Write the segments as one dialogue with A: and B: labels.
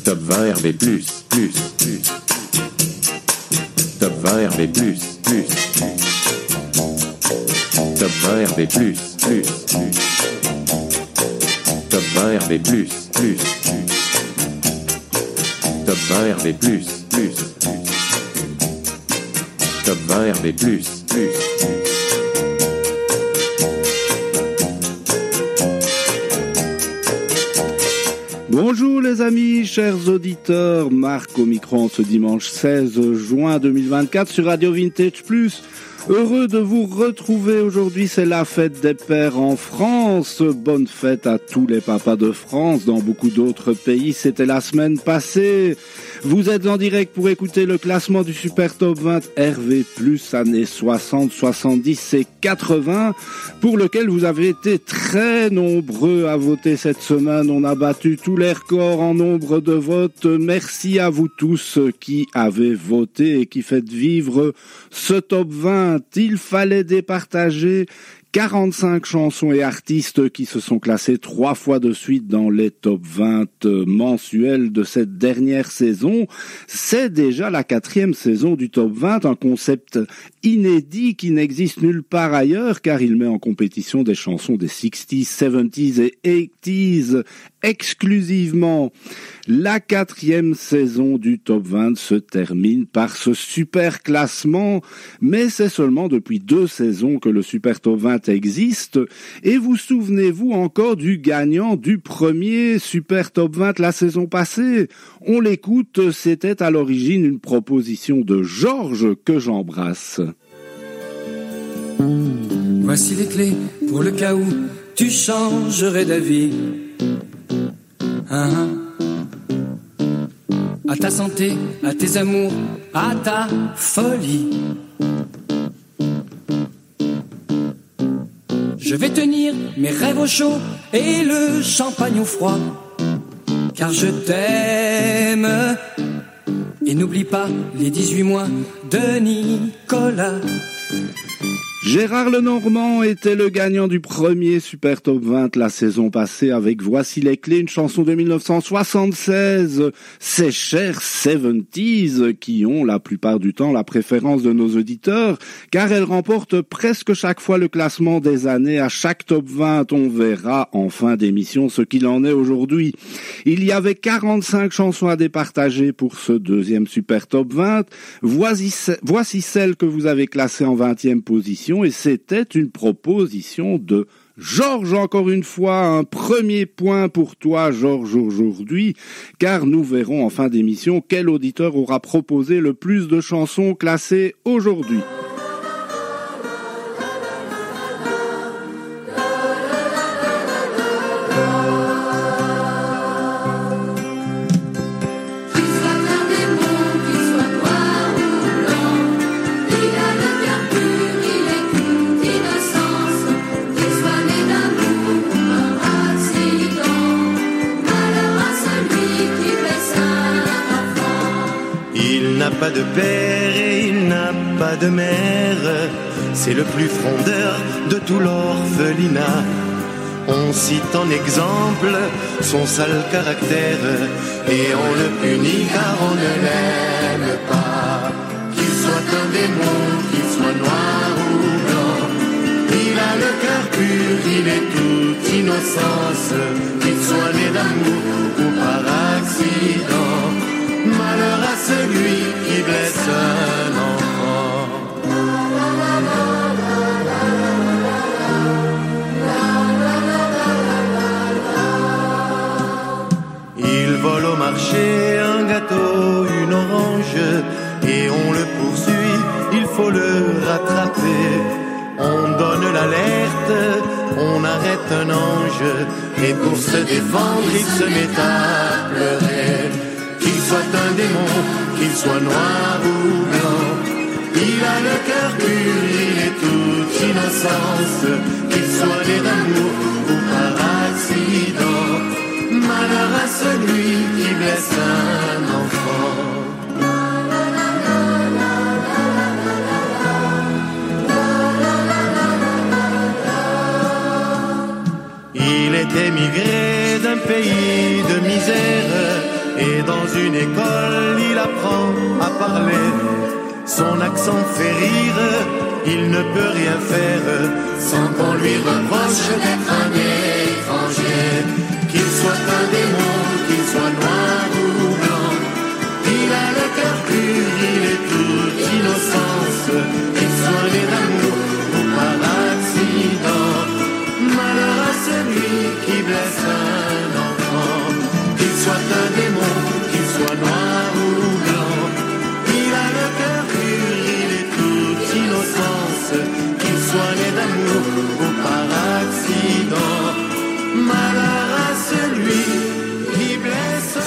A: Top 20 RV+, Top 20 RV+, Top 20 RV+, Top 20 RV+, Top 20 RV+, Top 20 RV+.
B: Bonjour les amis, chers auditeurs, Marc au micro en ce dimanche 16 juin 2024 sur Radio Vintage Plus. Heureux de vous retrouver aujourd'hui, c'est la fête des pères en France. Bonne fête à tous les papas de France. Dans beaucoup d'autres pays, c'était la semaine passée. Vous êtes en direct pour écouter le classement du Super Top 20 RV+, années 60, 70 et 80, pour lequel vous avez été très nombreux à voter cette semaine. On a battu tous les records en nombre de votes. Merci à vous tous qui avez voté et qui faites vivre ce Top 20. Il fallait départager 45 chansons et artistes qui se sont classés 3 fois de suite dans les top 20 mensuels de cette dernière saison. C'est déjà la 4e saison du top 20, un concept inédit qui n'existe nulle part ailleurs car il met en compétition des chansons des 60s, 70s et 80s exclusivement. La 4e saison du top 20 se termine par ce super classement, mais c'est seulement depuis 2 saisons que le super top 20 existe. Et vous souvenez-vous encore du gagnant du premier super top 20 la saison passée? On l'écoute, c'était à l'origine une proposition de Georges que j'embrasse.
C: Voici les clés pour le cas où tu changerais d'avis. À ta santé, à tes amours, à ta folie. Je vais tenir mes rêves au chaud et le champagne au froid, car je t'aime. Et n'oublie pas les 18 mois de Nicolas.
B: Gérard Lenormand était le gagnant du premier Super Top 20 la saison passée avec Voici les clés, une chanson de 1976. Ces chers 70s qui ont la plupart du temps la préférence de nos auditeurs, car elle remporte presque chaque fois le classement des années à chaque Top 20. On verra en fin d'émission ce qu'il en est aujourd'hui. Il y avait 45 chansons à départager pour ce deuxième Super Top 20. Voici celle que vous avez classée en 20e position. Et c'était une proposition de Georges, encore une fois, un premier point pour toi, Georges, aujourd'hui, car nous verrons en fin d'émission quel auditeur aura proposé le plus de chansons classées aujourd'hui.
D: Pas de père et il n'a pas de mère, c'est le plus frondeur de tout l'orphelinat. On cite en exemple son sale caractère et on le punit car on ne l'aime pas. Qu'il soit un démon, qu'il soit noir ou blanc, il a le cœur pur, il est toute innocence. Qu'il soit né d'amour ou par accident, malheur à celui qui blesse un enfant. Il vole au marché un gâteau, une orange, et on le poursuit, il faut le rattraper. On donne l'alerte, on arrête un ange, et pour se défendre, il se met à pleurer. Qu'il soit un démon, qu'il soit noir ou blanc, il a le cœur pur, il est toute innocence. Qu'il soit né d'amour ou par accident, malheur à celui qui blesse un enfant. Il est émigré d'un pays de misère, et dans dans une école, il apprend à parler. Son accent fait rire, il ne peut rien faire sans qu'on lui reproche d'être un étranger. Qu'il soit un démon, qu'il soit noir ou blanc, il a le cœur pur, il est toute innocence. Qu'il soit né d'amour ou par accident, malheur à celui qui blesse un enfant. Qu'il soit un démon, qu'il soit noir ou blanc, il a le cœur pur, il est toute innocence. Qu'il soit né d'amour ou par accident, malheur à celui qui blesse.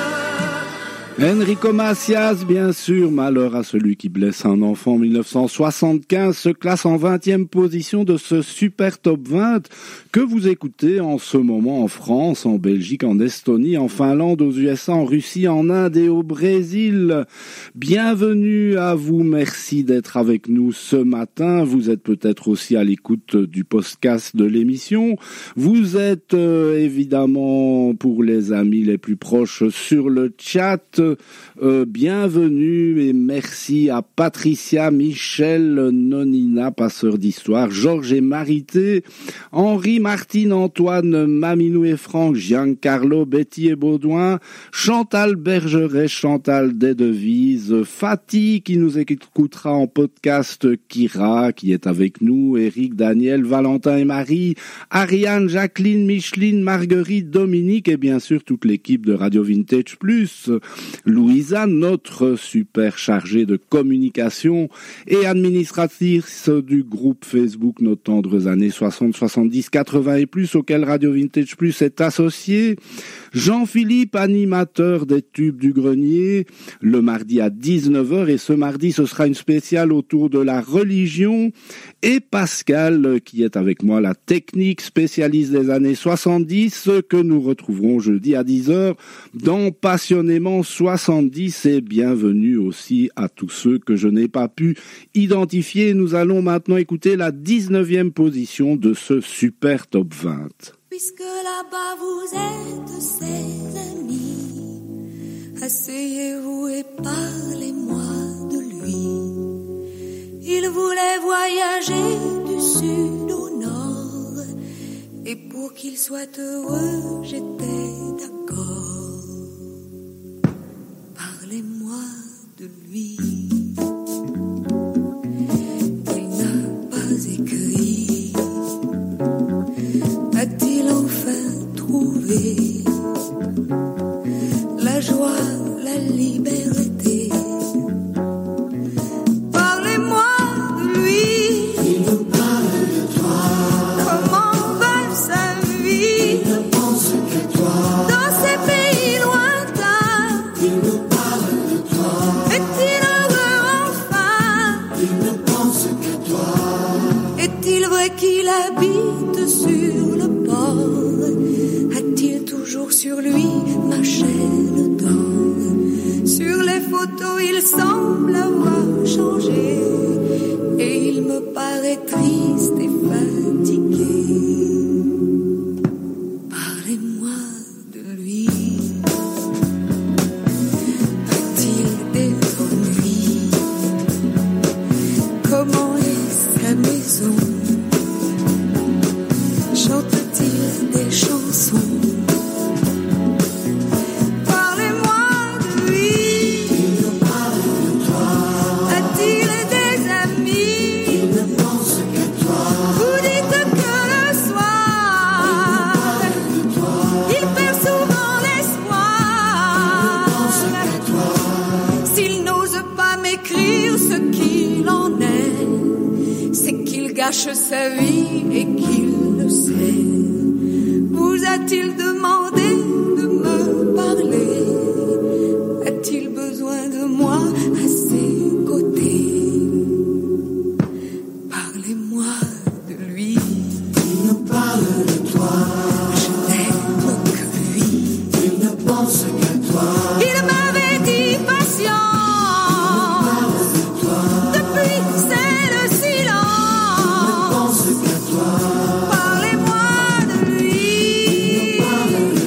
B: Enrico Macias, bien sûr, malheur à celui qui blesse un enfant. 1975 se classe en 20e position de ce super top 20 que vous écoutez en ce moment en France, en Belgique, en Estonie, en Finlande, aux USA, en Russie, en Inde et au Brésil. Bienvenue à vous, merci d'être avec nous ce matin. Vous êtes peut-être aussi à l'écoute du podcast de l'émission. Vous êtes évidemment, pour les amis les plus proches, sur le chat. Bienvenue et merci à Patricia, Michel, Nonina, passeur d'histoire, Georges et Marité, Henri, Martine, Antoine, Maminou et Franck, Giancarlo, Betty et Baudouin, Chantal Bergeret, Chantal des Devises, Fatih qui nous écoutera en podcast, Kira qui est avec nous, Eric, Daniel, Valentin et Marie, Ariane, Jacqueline, Micheline, Marguerite, Dominique et bien sûr toute l'équipe de Radio Vintage Plus. Louisa, notre super chargée de communication et administratrice du groupe Facebook Nos tendres années 60, 70, 80 et plus auquel Radio Vintage Plus est associé. Jean-Philippe, animateur des Tubes du Grenier, le mardi à 19h et ce mardi ce sera une spéciale autour de la religion et Pascal qui est avec moi, la technique spécialiste des années 70 que nous retrouverons jeudi à 10h dans Passionnément 70 et bienvenue aussi à tous ceux que je n'ai pas pu identifier. Nous allons maintenant écouter la 19e position de ce super top 20.
E: Puisque là-bas vous êtes ses amis, asseyez-vous et parlez-moi de lui. Il voulait voyager du sud au nord, et pour qu'il soit heureux, j'étais d'accord. Parlez-moi de lui. Il n'a pas écrit. A-t-il enfin trouvé la joie, la liberté? Parlez-moi de lui. Il nous parle de toi. Comment va sa vie? Il ne pense que toi. Dans ces pays lointains. Il nous parle de toi. Est-il heureux enfin? Il ne pense que toi. Est-il vrai qu'il habite sur le port? A-t-il toujours sur lui ma chaîne d'or? Sur les photos il semble avoir changé, et il me paraît triste et fatigué. Parlez-moi de lui. A-t-il des ennuis? Comment est sa maison? Chante-t-il des chansons? Parlez-moi de lui. Il nous parle de toi. A-t-il des amis? Il ne pense qu'à toi. Vous dites que le soir, il nous parle de toi. Il perd souvent l'espoir. Il ne pense qu'à toi. S'il n'ose pas m'écrire ce qu'il en est, c'est qu'il gâche sa vie et qu'il le sait. Vous a-t-il demandé de me parler? A-t-il besoin de moi à ses côtés? Parlez-moi de lui. Il nous parle de toi. Je n'aime que lui. Il ne pense qu'à toi. Il m'avait dit patient. Depuis c'est le silence. Il ne pense qu'à toi. Parlez-moi de lui.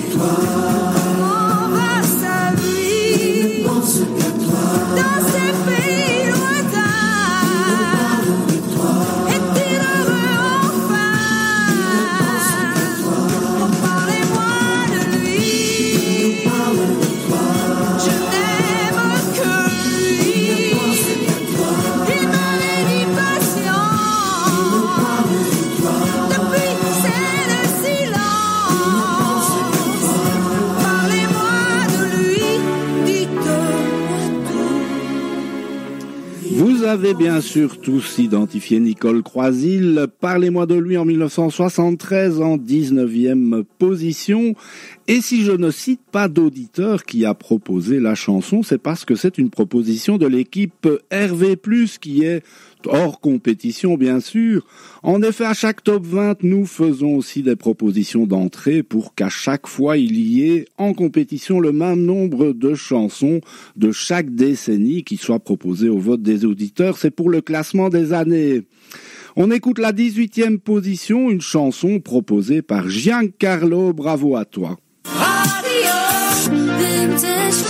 B: Vous avez bien sûr tous identifié Nicole Croisil. Parlez-moi de lui en 1973 en 19e position. Et si je ne cite pas d'auditeur qui a proposé la chanson, c'est parce que c'est une proposition de l'équipe RV+, qui est hors compétition bien sûr. En effet, à chaque top 20, nous faisons aussi des propositions d'entrée pour qu'à chaque fois il y ait en compétition le même nombre de chansons de chaque décennie qui soient proposées au vote des auditeurs. C'est pour le classement des années. On écoute la 18e position, une chanson proposée par Giancarlo. Bravo à toi.
E: Radio Vintage.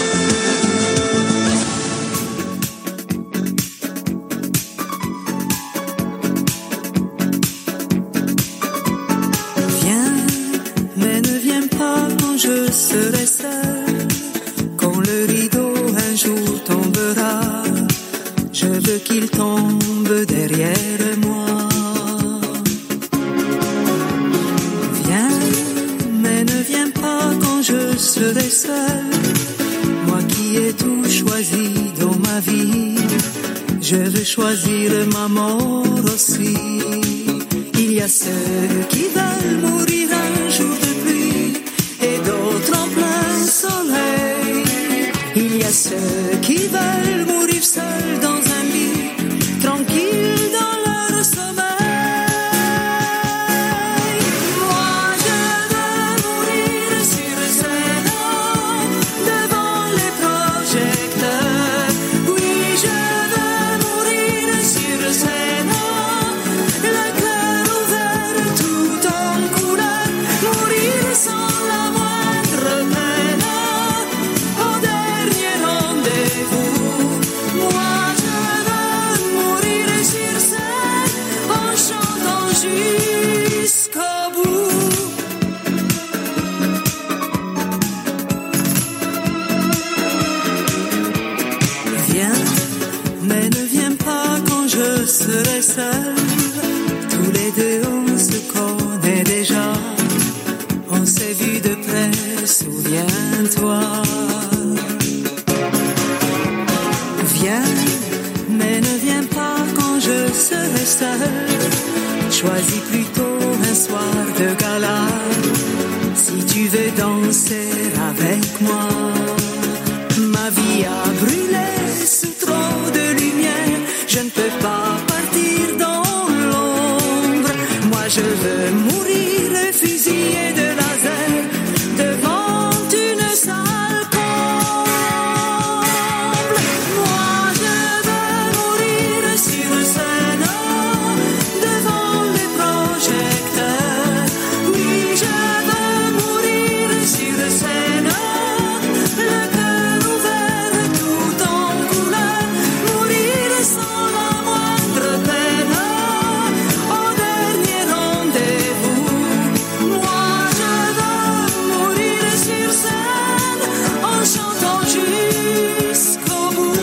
F: Je serai seul quand le rideau un jour tombera. Je veux qu'il tombe derrière moi. Viens, mais ne viens pas quand je serai seul. Moi qui ai tout choisi dans ma vie, je veux choisir ma mort aussi. Il y a ceux qui veulent mourir un jour de pluie et d'autres en plein soleil. Il y a ceux qui veulent mourir seuls dans un lit, tranquilles dans leur sommeil. Moi je veux mourir sur scène, devant les projecteurs. Oui, je veux mourir sur scène, le cœur ouvert tout en couleur. Mourir sans la moindre peine, au dernier rendez-vous. Moi je veux mourir sur scène, en chantant jusqu'au bout. Viens, mais ne viens pas quand je serai seul. Tous les deux on se connaît déjà. On s'est vu de près, souviens-toi. Viens, mais ne viens pas quand je serai seul. Choisis plutôt un soir de gala, si tu veux danser avec moi. Ma vie a brûlé sous trop de lumière, je ne peux pas partir dans l'ombre. Moi je veux mourir fusillé de laser devant une salle comble. Moi je veux mourir sur scène, devant les projecteurs. Oui, je veux mourir sur scène, le cœur ouvert tout en couleur. Mourir sans la moindre peine, au dernier rendez-vous. Moi je veux mourir sur scène, en chantant jusqu'au bout.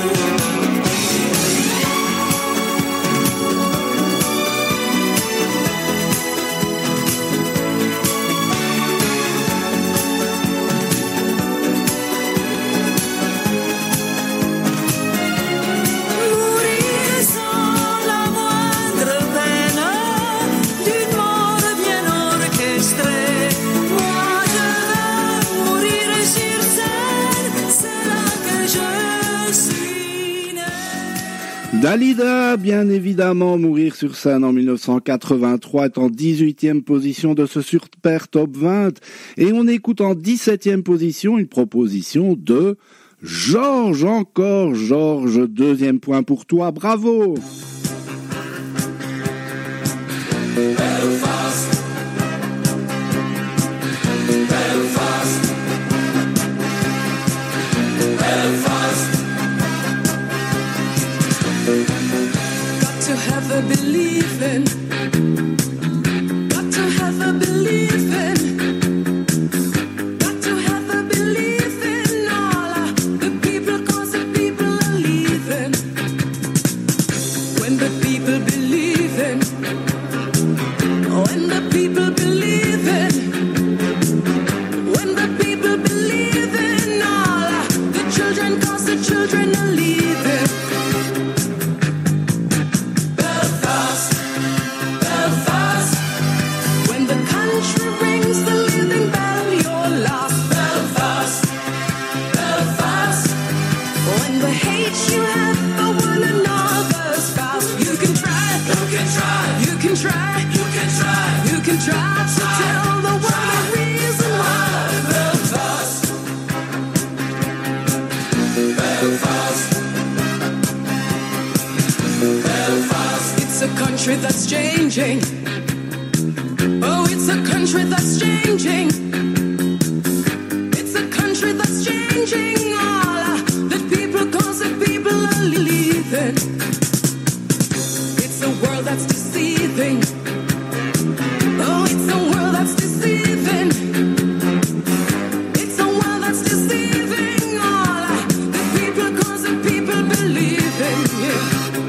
F: Mourir sans la moindre peine, d'une mort bien orchestrée. Moi je veux mourir sur scène, c'est là que je suis né.
B: Dalida, bien évidemment, Mourir sur scène en 1983 est en 18e position de ce super top 20. Et on écoute en 17e position une proposition de Georges, encore Georges, deuxième point pour toi, bravo.
F: Got to have a believing. Got to have a believing. Got to have a believing. All the people, 'cause the people are leaving. When the people believe in, when the people believe in, when the people believe in, all the children, 'cause the children are leaving.
C: try to tell the world the reason why. Belfast, Belfast, Belfast. It's a country that's changing. Oh, it's a country that's changing. It's a country that's changing. All the people, cause the people are leaving. It's a world that's deceiving. Oh, it's a world that's deceiving. It's a world that's deceiving. All the people, cause the people believing. Yeah.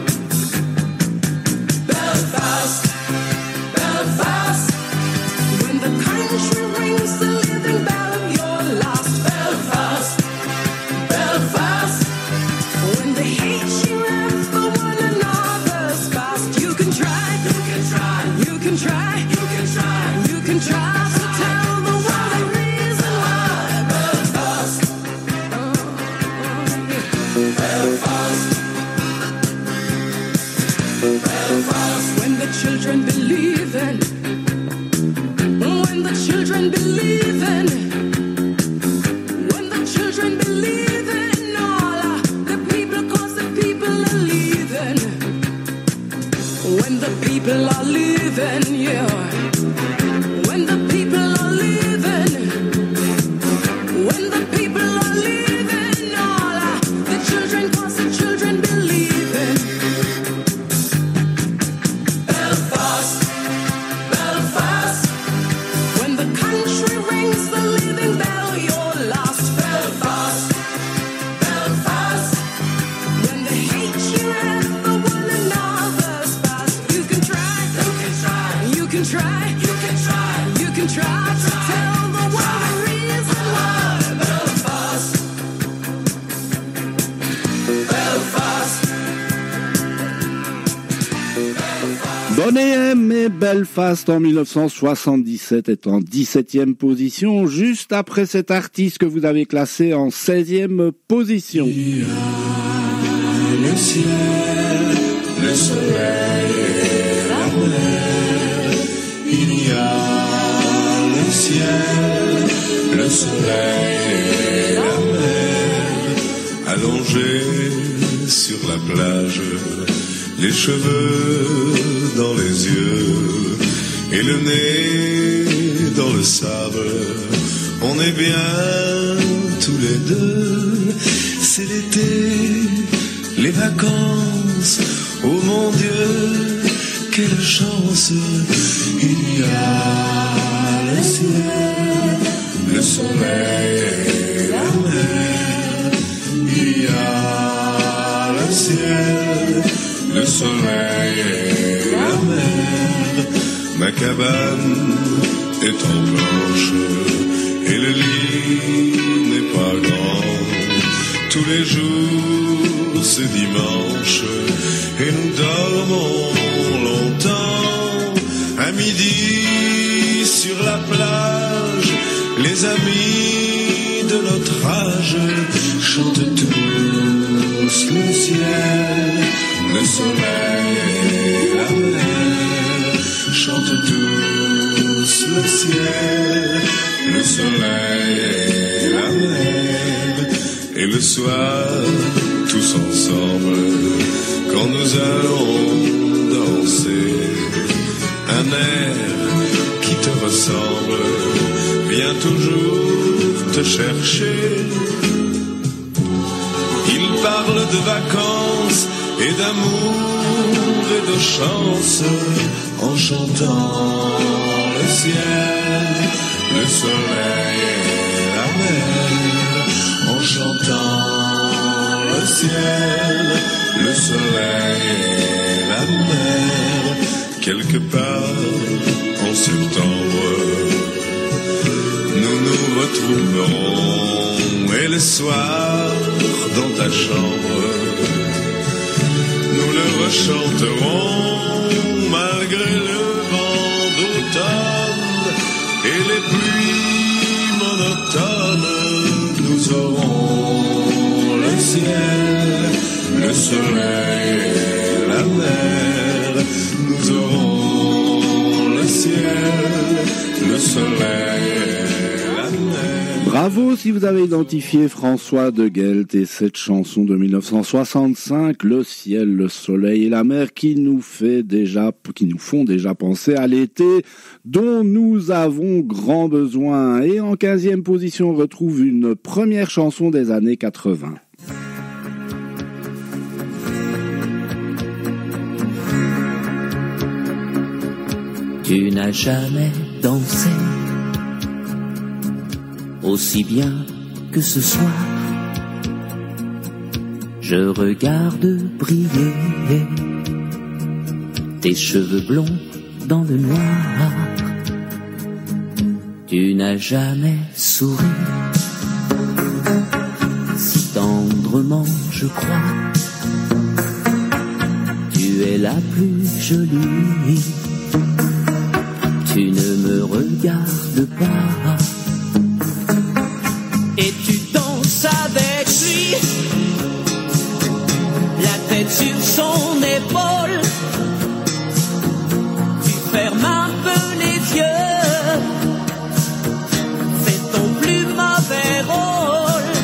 C: Belfast, Belfast. When the country rings the living bell, you're lost. Belfast, Belfast. When they hate you and for one another's past, you can try, you can try, you can try, you can try, you can try to tell the world the reason why. Belfast, Belfast, Belfast. When the children believe in, when the children believe in, when the children believe in all the people, cause the people are leaving. When the people are leaving, yeah. When the people are leaving, when the people are leaving, all the children, cause the children believe in. Belfast, Belfast. When the country rings the living bell, you're lost. Belfast, Belfast. When they hate you and for one another's past, you can try, you can try, you can try, you can try, you can try to tell the world the reason why. Belfast, Belfast.
B: Boney M et Belfast en 1977 est en 17e position, juste après cet artiste que vous avez classé en 16e position.
G: Il y a le ciel, le soleil et la mer. Il y a le ciel, le soleil et la mer. Allongés sur la plage, les cheveux dans les yeux et le nez dans le sable. On est bien tous les deux. C'est l'été, les vacances. Oh mon Dieu, quelle chance. Il y a le ciel, le soleil et la mer. Il y a le ciel, le soleil et la mer. Ma cabane est en planche et le lit n'est pas grand. Tous les jours c'est dimanche et nous dormons longtemps. À midi sur la plage, les amis de notre âge chantent tous le ciel, le soleil et la mer. Chantent tous le ciel, le soleil et la mer. Et le soir, tous ensemble, quand nous allons danser, un air qui te ressemble vient toujours te chercher. Il parle de vacances et d'amour et de chance en chantant le ciel, le soleil et la mer. En chantant le ciel, le soleil et la mer. Quelque part en septembre, nous nous retrouverons et le soir dans ta chambre, nous le rechanterons malgré le vent d'automne et les pluies monotones. Nous aurons le ciel, le soleil et la mer. Nous aurons le ciel, soleil, la neige.
B: Bravo si vous avez identifié François de Guelt et cette chanson de 1965, Le ciel, le soleil et la mer, qui nous font déjà penser à l'été dont nous avons grand besoin. Et en 15e position, on retrouve une première chanson des années 80.
H: Tu n'as jamais dansé aussi bien que ce soir. Je regarde briller tes cheveux blonds dans le noir. Tu n'as jamais souri si tendrement, je crois. Tu es la plus jolie. Tu ne me regardes pas. Et tu danses avec lui, la tête sur son épaule. Tu fermes un peu les yeux, c'est ton plus mauvais rôle.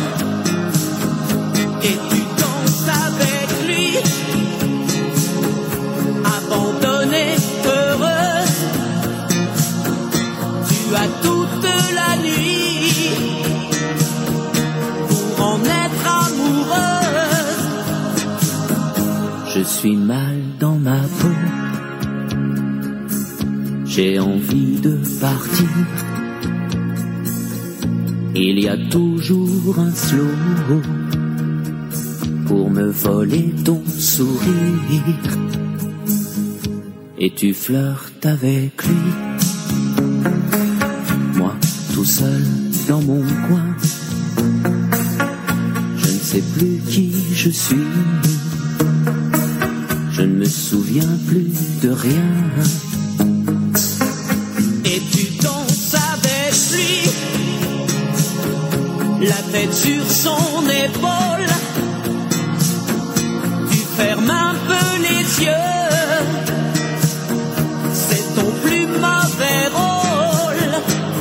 H: Et tu danses avec lui, abandonné, heureux. Tu as toute la nuit pour en être amoureuse. Je suis mal dans ma peau, j'ai envie de partir. Il y a toujours un slow pour me voler ton sourire. Et tu flirtes avec lui, moi tout seul dans mon coin. Je ne sais plus qui je suis, je ne me souviens plus de rien. Et tu danses avec lui, la tête sur son épaule. Tu fermes un peu les yeux, c'est ton plus mauvais rôle.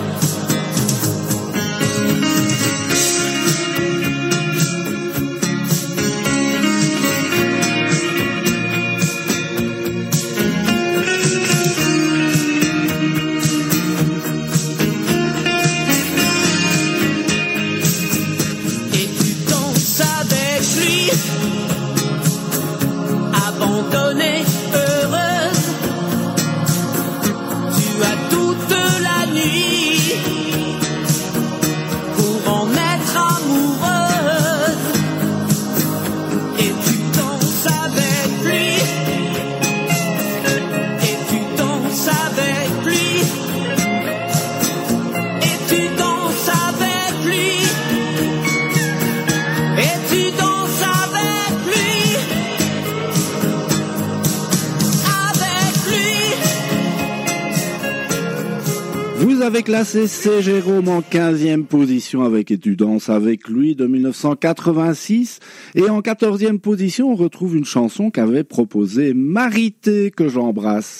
H: Et tu danses avec lui, abandonné, heureuse. Tu as toute la nuit pour en être amoureuse. Et tu danses avec lui, et tu danses avec lui, et tu danses avec lui, et tu danses avec lui, avec lui.
B: Vous avez classé C. Jérôme en 15e position avec Et tu danses avec lui de 1986. Et en 14e position, on retrouve une chanson qu'avait proposée Marité, que j'embrasse.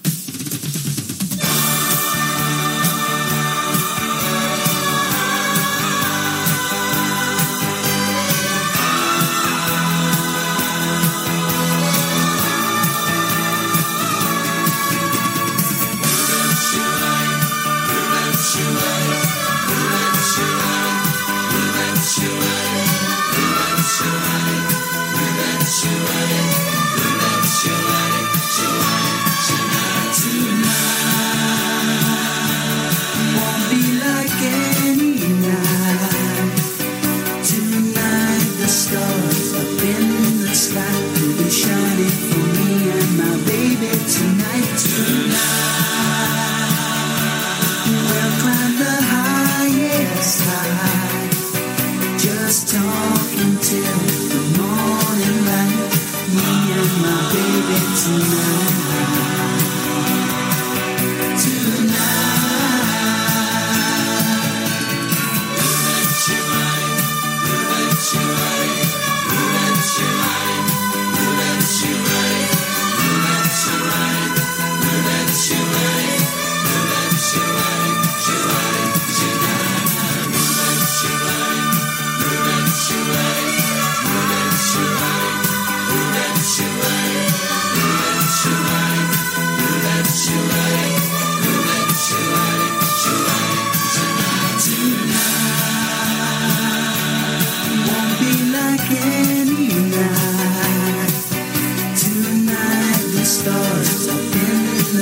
F: Won't be like any night. Tonight the stars up in the sky will be shining for me and my baby tonight. We'll climb the highest high, just talking till the morning light. Me and my baby tonight.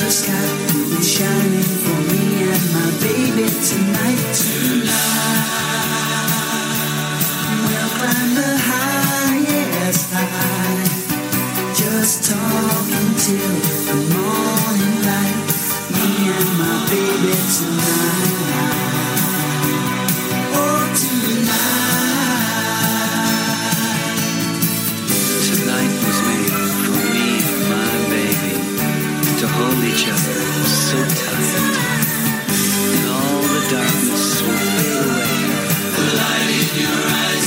F: the sky will be shining for me and my baby tonight. We'll climb the highest high, just talk until the morning light. Me and my baby tonight. Oh,
I: Tonight was made for me and my baby to hold each other so tight, and all the darkness will fade away. The light in your eyes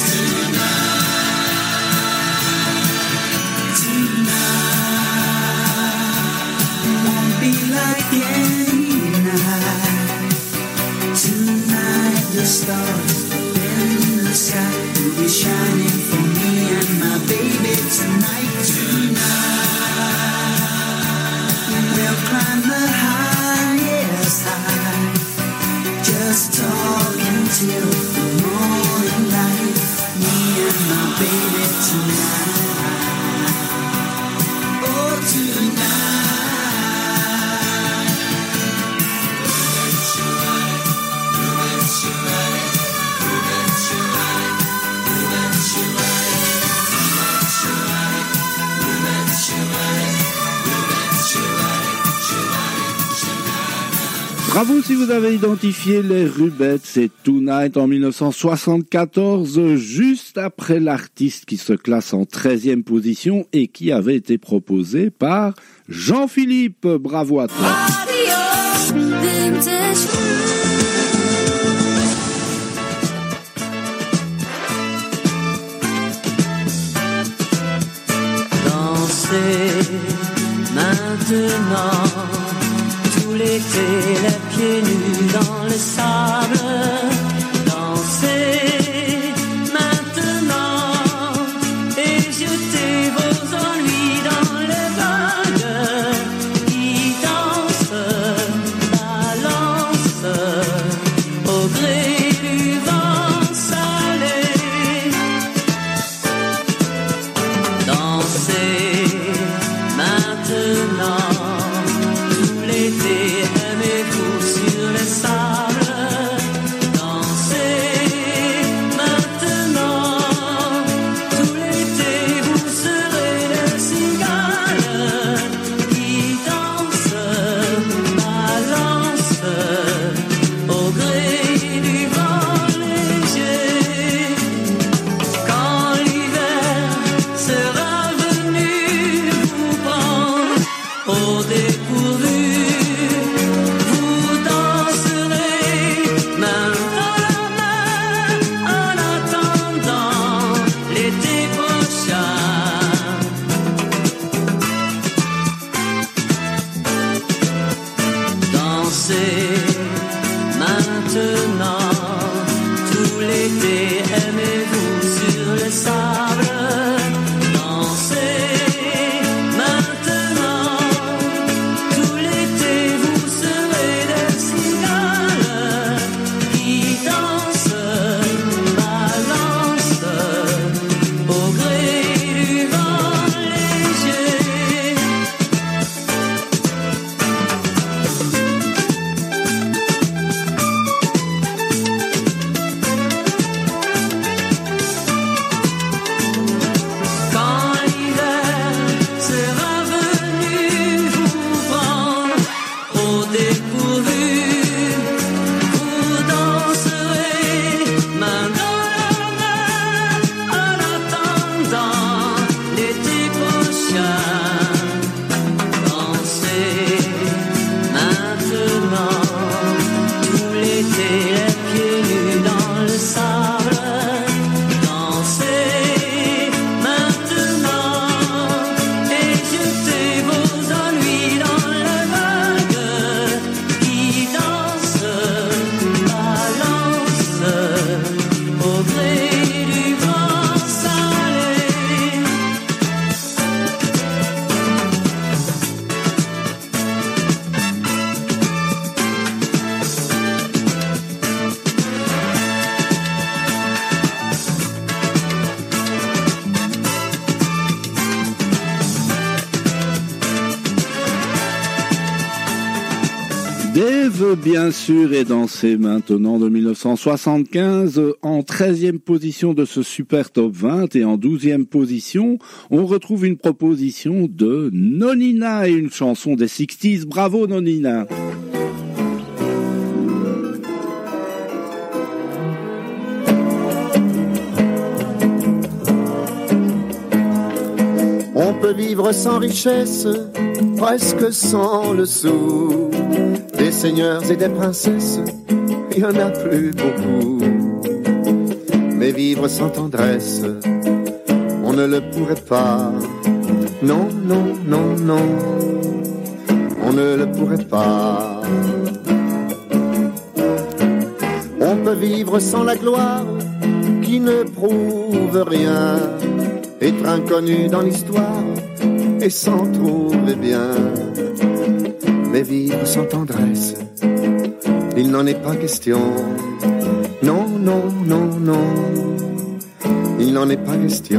F: tonight won't be like any night. Tonight the stars in the sky will be shining for me and my baby tonight. We'll climb the highest high, just talk until the morning light. Me and my baby tonight. Oh, tonight.
B: Bravo si vous avez identifié les Rubettes, c'est Tonight en 1974, juste après l'artiste qui se classe en 13e position et qui avait été proposé par Jean-Philippe. Bravo à toi.
H: Dansez maintenant, tout l'été, les pieds nus dans le sable. Dansez maintenant et jetez vos ennuis dans les vagues qui dansent, balancent au gré du vent salé. Dansez maintenant, tout l'été, aimez-vous sur le sable.
B: Dave, bien sûr, est dansé maintenant de 1975 en 13e position de ce super top 20 et en 12e position, on retrouve une proposition de Nonina et une chanson des 60s. Bravo Nonina.
J: On peut vivre sans richesse, presque sans le sou. Des seigneurs et des princesses, il y en a plus beaucoup. Mais vivre sans tendresse, on ne le pourrait pas. Non, non, non, non, on ne le pourrait pas. On peut vivre sans la gloire, qui ne prouve rien. Être inconnu dans l'histoire et s'en trouver bien. Mais vivre sans tendresse, il n'en est pas question. Non, non, non, non, il n'en est pas question.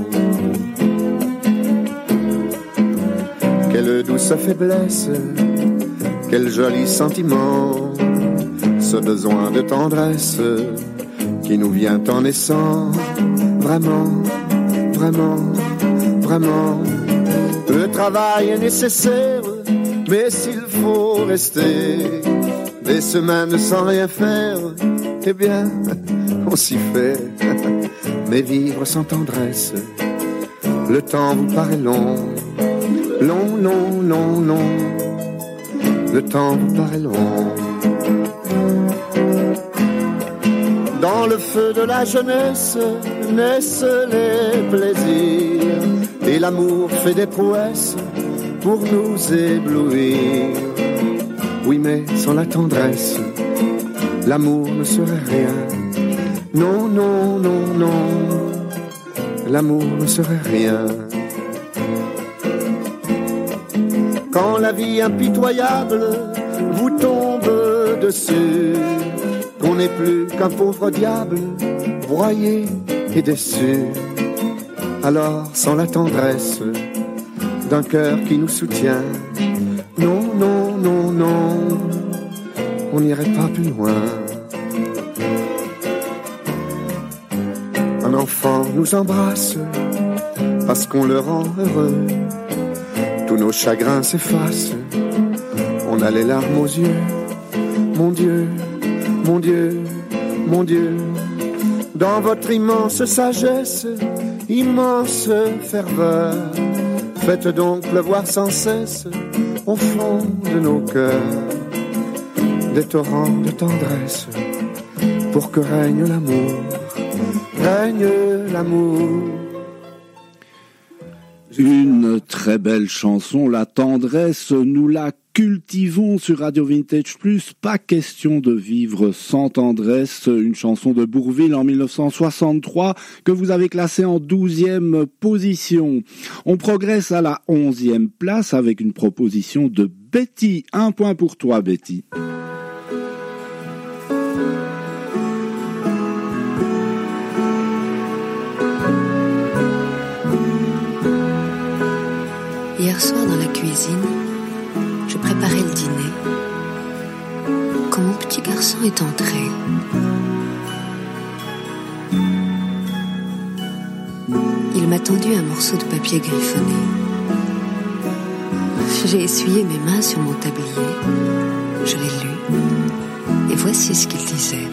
J: Quelle douce faiblesse, quel joli sentiment, ce besoin de tendresse qui nous vient en naissant. Vraiment, vraiment, vraiment, le travail est nécessaire, mais s'il faut rester des semaines sans rien faire, eh bien, on s'y fait. Mais vivre sans tendresse, le temps vous paraît long. Long, long, long, long, le temps vous paraît long. Dans le feu de la jeunesse naissent les plaisirs, et l'amour fait des prouesses pour nous éblouir. Oui, mais sans la tendresse, l'amour ne serait rien. Non, non, non, non, l'amour ne serait rien. Quand la vie impitoyable vous tombe dessus, qu'on n'est plus qu'un pauvre diable, broyé et déçu, alors sans la tendresse d'un cœur qui nous soutient, non, non, non, non, on n'irait pas plus loin. Un enfant nous embrasse parce qu'on le rend heureux. Tous nos chagrins s'effacent, on a les larmes aux yeux. Mon Dieu, mon Dieu, mon Dieu, dans votre immense sagesse, immense ferveur, faites donc pleuvoir sans cesse au fond de nos cœurs des torrents de tendresse pour que règne l'amour, règne l'amour.
B: Une très belle chanson, la tendresse, nous la cultivons sur Radio Vintage Plus, pas question de vivre sans tendresse, une chanson de Bourvil en 1963 que vous avez classée en 12e position. On progresse à la 11e place avec une proposition de Betty. Un point pour toi, Betty.
K: Hier soir dans la cuisine, je préparais le dîner quand mon petit garçon est entré. Il m'a tendu un morceau de papier griffonné. J'ai essuyé mes mains sur mon tablier, je l'ai lu, et voici ce qu'il disait.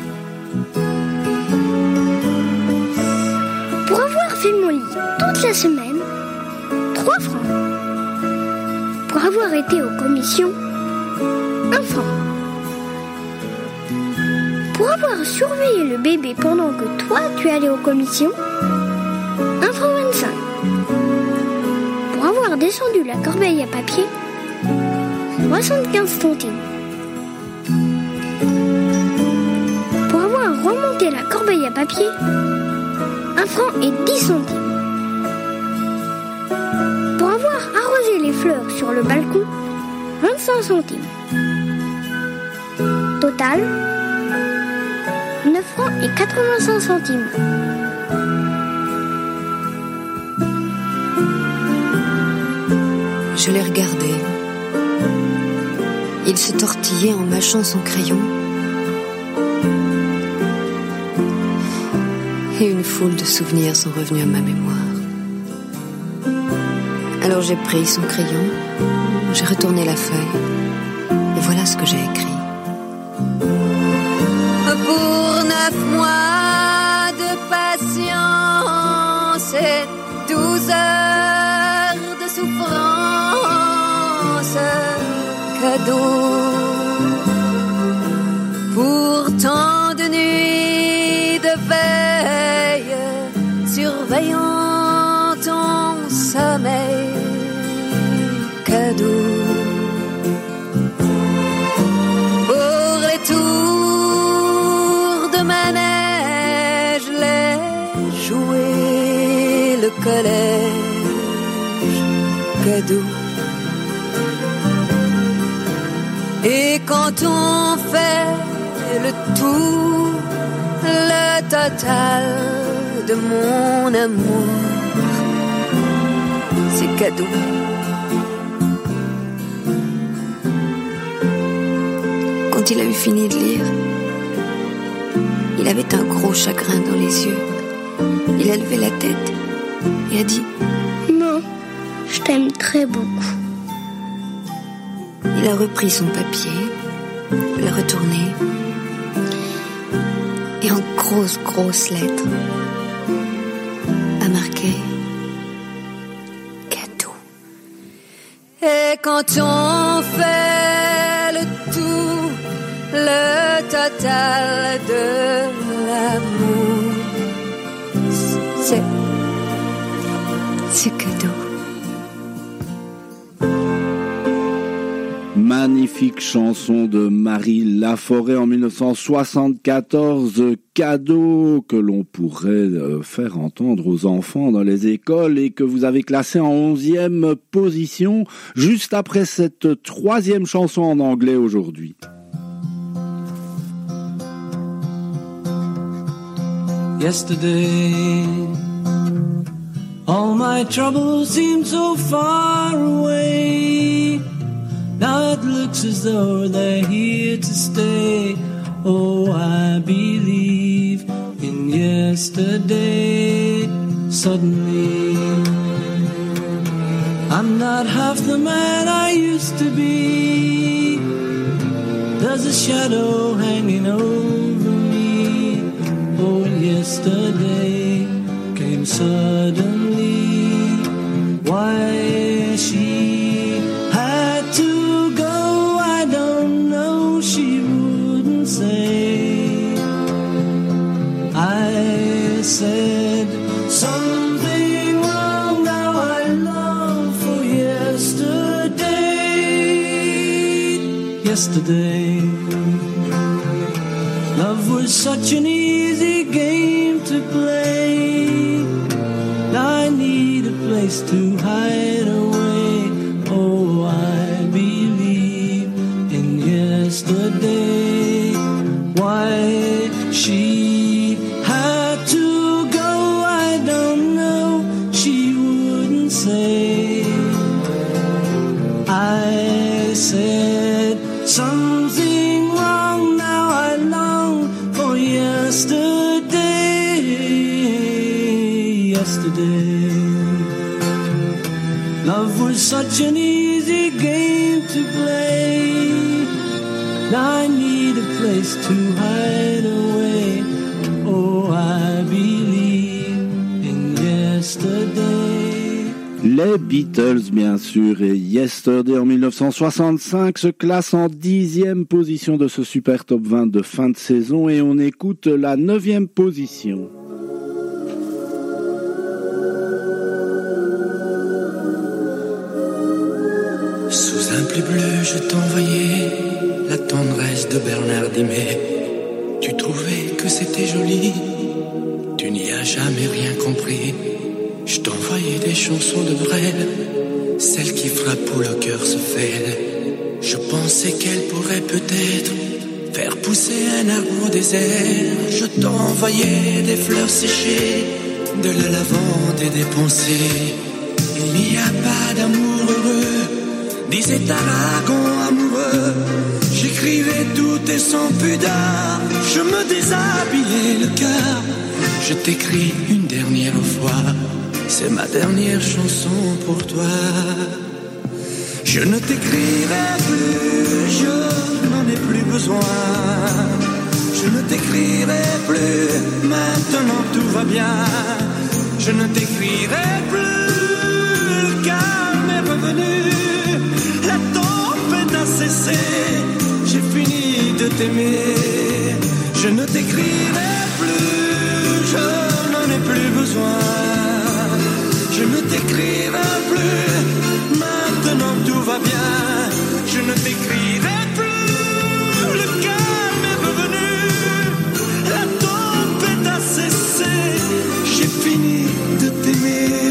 L: Pour avoir fait mon lit toute la semaine, 3 francs. Pour avoir été aux commissions, 1 franc. Pour avoir surveillé le bébé pendant que toi tu allais aux commissions, 1 franc 25. Pour avoir descendu la corbeille à papier, 75 centimes. Pour avoir remonté la corbeille à papier, 1 franc et 10 centimes. Pour avoir arrosé les fleurs sur le balcon, 25 centimes. Total, 9 francs et 85 centimes.
K: Je l'ai regardé. Il se tortillait en mâchant son crayon. Et une foule de souvenirs sont revenus à ma mémoire. Alors j'ai pris son crayon, j'ai retourné la feuille, et voilà ce que j'ai écrit.
F: Pour 9 mois de patience et 12 heures de souffrance, cadeau. Pour tant de nuits de veille, surveillant ton sommeil, cadeau. Pour les tours de manège, les jouets, le collège, cadeau. Et quand on fait le tout, le total de mon amour, c'est cadeau.
K: Quand il a eu fini de lire, il avait un gros chagrin dans les yeux. Il a levé la tête et a dit «
L: Non, je t'aime très beaucoup. »
K: Il a repris son papier, l'a retourné, et en grosses lettres a marqué cadeau.
F: Et quand on fait le tout, le total de l'amour, c'est cadeau.
B: Magnifique chanson de Marie Laforêt en 1974, cadeau que l'on pourrait faire entendre aux enfants dans les écoles et que vous avez classé en 11e position, juste après cette 3e chanson en anglais aujourd'hui.
H: Yesterday, all my troubles seem so far away. Now it looks as though they're here to stay. Oh, I believe in yesterday. Suddenly, I'm not half the man I used to be. There's a shadow hanging over me. Oh, yesterday came suddenly. Why she had to go, I don't know, she wouldn't say. I said something wrong, now I long for yesterday. Yesterday, love was such an easy game to play. Now I need a place to hide away. Oh, I believe in yesterday. Why she had to go, I don't know, she wouldn't say. I said something wrong, now I long for yesterday. Yesterday, love was such an easy game to play. Now I need a place to hide away. Oh, I believe in yesterday.
B: Les Beatles, bien sûr, et Yesterday en 1965 se classe en 10e position de ce super top 20 de fin de saison et on écoute la 9e position.
M: Sous un pli bleu, je t'envoyais la tendresse de Bernard Dimet. Tu trouvais que c'était joli, tu n'y as jamais rien compris. Je t'envoyais des chansons de Brel, celles qui frappent où le cœur se fêle. Je pensais qu'elle pourrait peut-être faire pousser un arbre au désert. Je t'envoyais des fleurs séchées, de la lavande et des pensées. Il n'y a pas d'amour heureux disait Aragon amoureux. J'écrivais tout et sans pudeur, je me déshabillais le cœur. Je t'écris une dernière fois, c'est ma dernière chanson pour toi. Je ne t'écrirai plus, je n'en ai plus besoin. Je ne t'écrirai plus, maintenant tout va bien. Je ne t'écrirai plus, le calme est revenu. La tempête a cessé, j'ai fini de t'aimer. Je ne t'écrirai plus, je n'en ai plus besoin. Je ne t'écrirai plus, maintenant tout va bien. Je ne t'écrirai plus, le calme est revenu. La tempête a cessé, j'ai fini de t'aimer.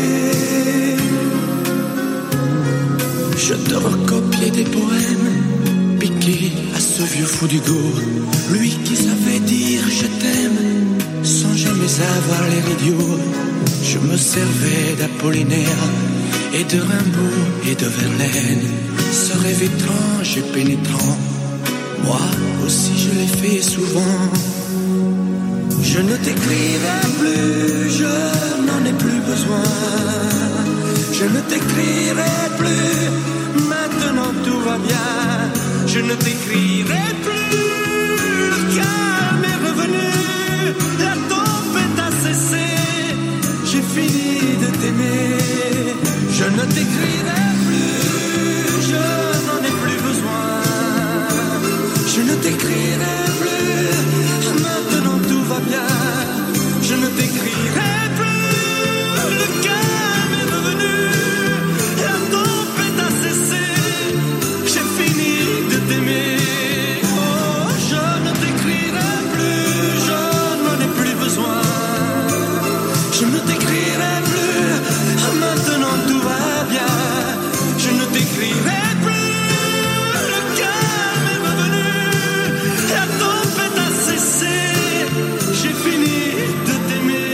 M: Je te recopiais des poèmes piqués à ce vieux fou d'Hugo, lui qui savait dire je t'aime sans jamais avoir l'air idiot. Je me servais d'Apollinaire et de Rimbaud et de Verlaine, ce rêve étrange et pénétrant, moi aussi je l'ai fait souvent. Je ne t'écrirai plus, je n'en ai plus besoin. Je ne t'écrirai plus, maintenant tout va bien. Je ne t'écrirai plus, le calme est revenu. La tempête a cessé, j'ai fini de t'aimer. Je ne t'écrirai plus, je n'en ai plus besoin. Je ne t'écrirai plus, maintenant tout va bien. Je ne t'écrirai plus, le calme est revenu. La tempête a cessé, j'ai fini de t'aimer. Oh, je ne t'écrirai plus, je n'en ai plus besoin. Je ne t'écrirai plus, maintenant tout va bien. Je ne t'écrirai plus, le calme est revenu. La tempête a cessé, j'ai fini de t'aimer.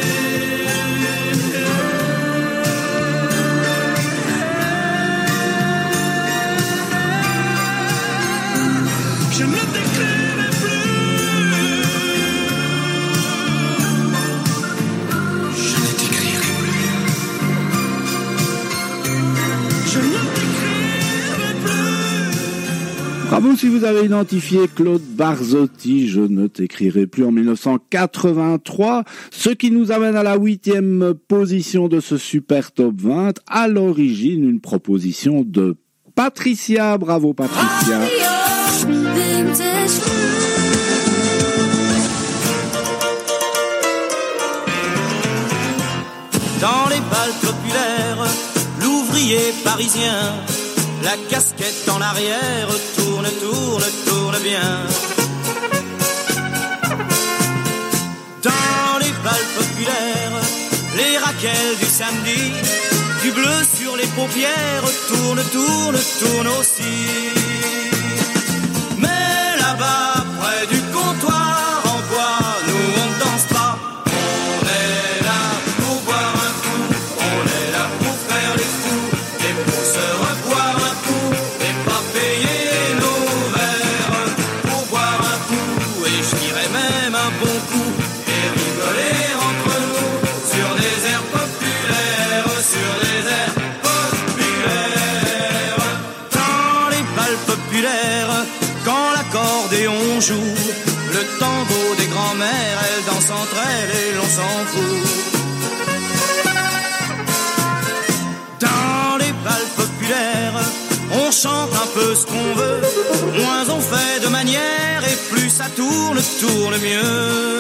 M: Je ne t'écrirai plus. Je ne t'écrirai plus. Je ne t'écrirai plus.
B: Bravo si vous avez identifié Claude Barzotti, je ne t'écrirai plus en 1983, ce qui nous amène à la 8e position de ce super top 20, à l'origine une proposition de Patricia. Bravo Patricia.
N: Dans les balles populaires, l'ouvrier parisien, la casquette en arrière, tourne, tourne, tourne bien. Dans les balles populaires, les raquettes du samedi, du bleu sur les paupières, tourne, tourne, tourne aussi. Mais là-bas, près du comptoir en bois, nous on ne danse pas. On est là pour boire un coup, on est là pour faire les fous, et pour se reboire un coup, et pas payer nos verres. Pour boire un coup, et je dirais même un bon coup, et rigoler entre nous, sur des airs populaires, sur des airs populaires. Dans les balles populaires, quand l'accordéon joue, le tango des grands-mères, elles dansent entre elles et l'on s'en fout. Dans les balles populaires, on chante un peu ce qu'on veut, moins on fait de manière et plus ça tourne, tourne mieux.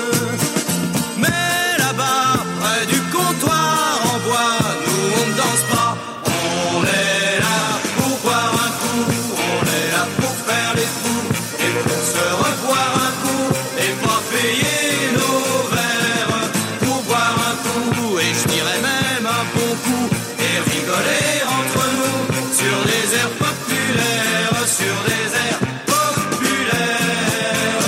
N: Mais là-bas, près du comptoir en bois, nous on ne danse pas. On est là pour boire un coup, on est là pour faire les fous, et pour se revoir un coup, et pas payer nos verres. Pour boire un coup, et je dirais même un bon coup, et rigoler entre nous, sur des airs populaires, sur des airs populaires.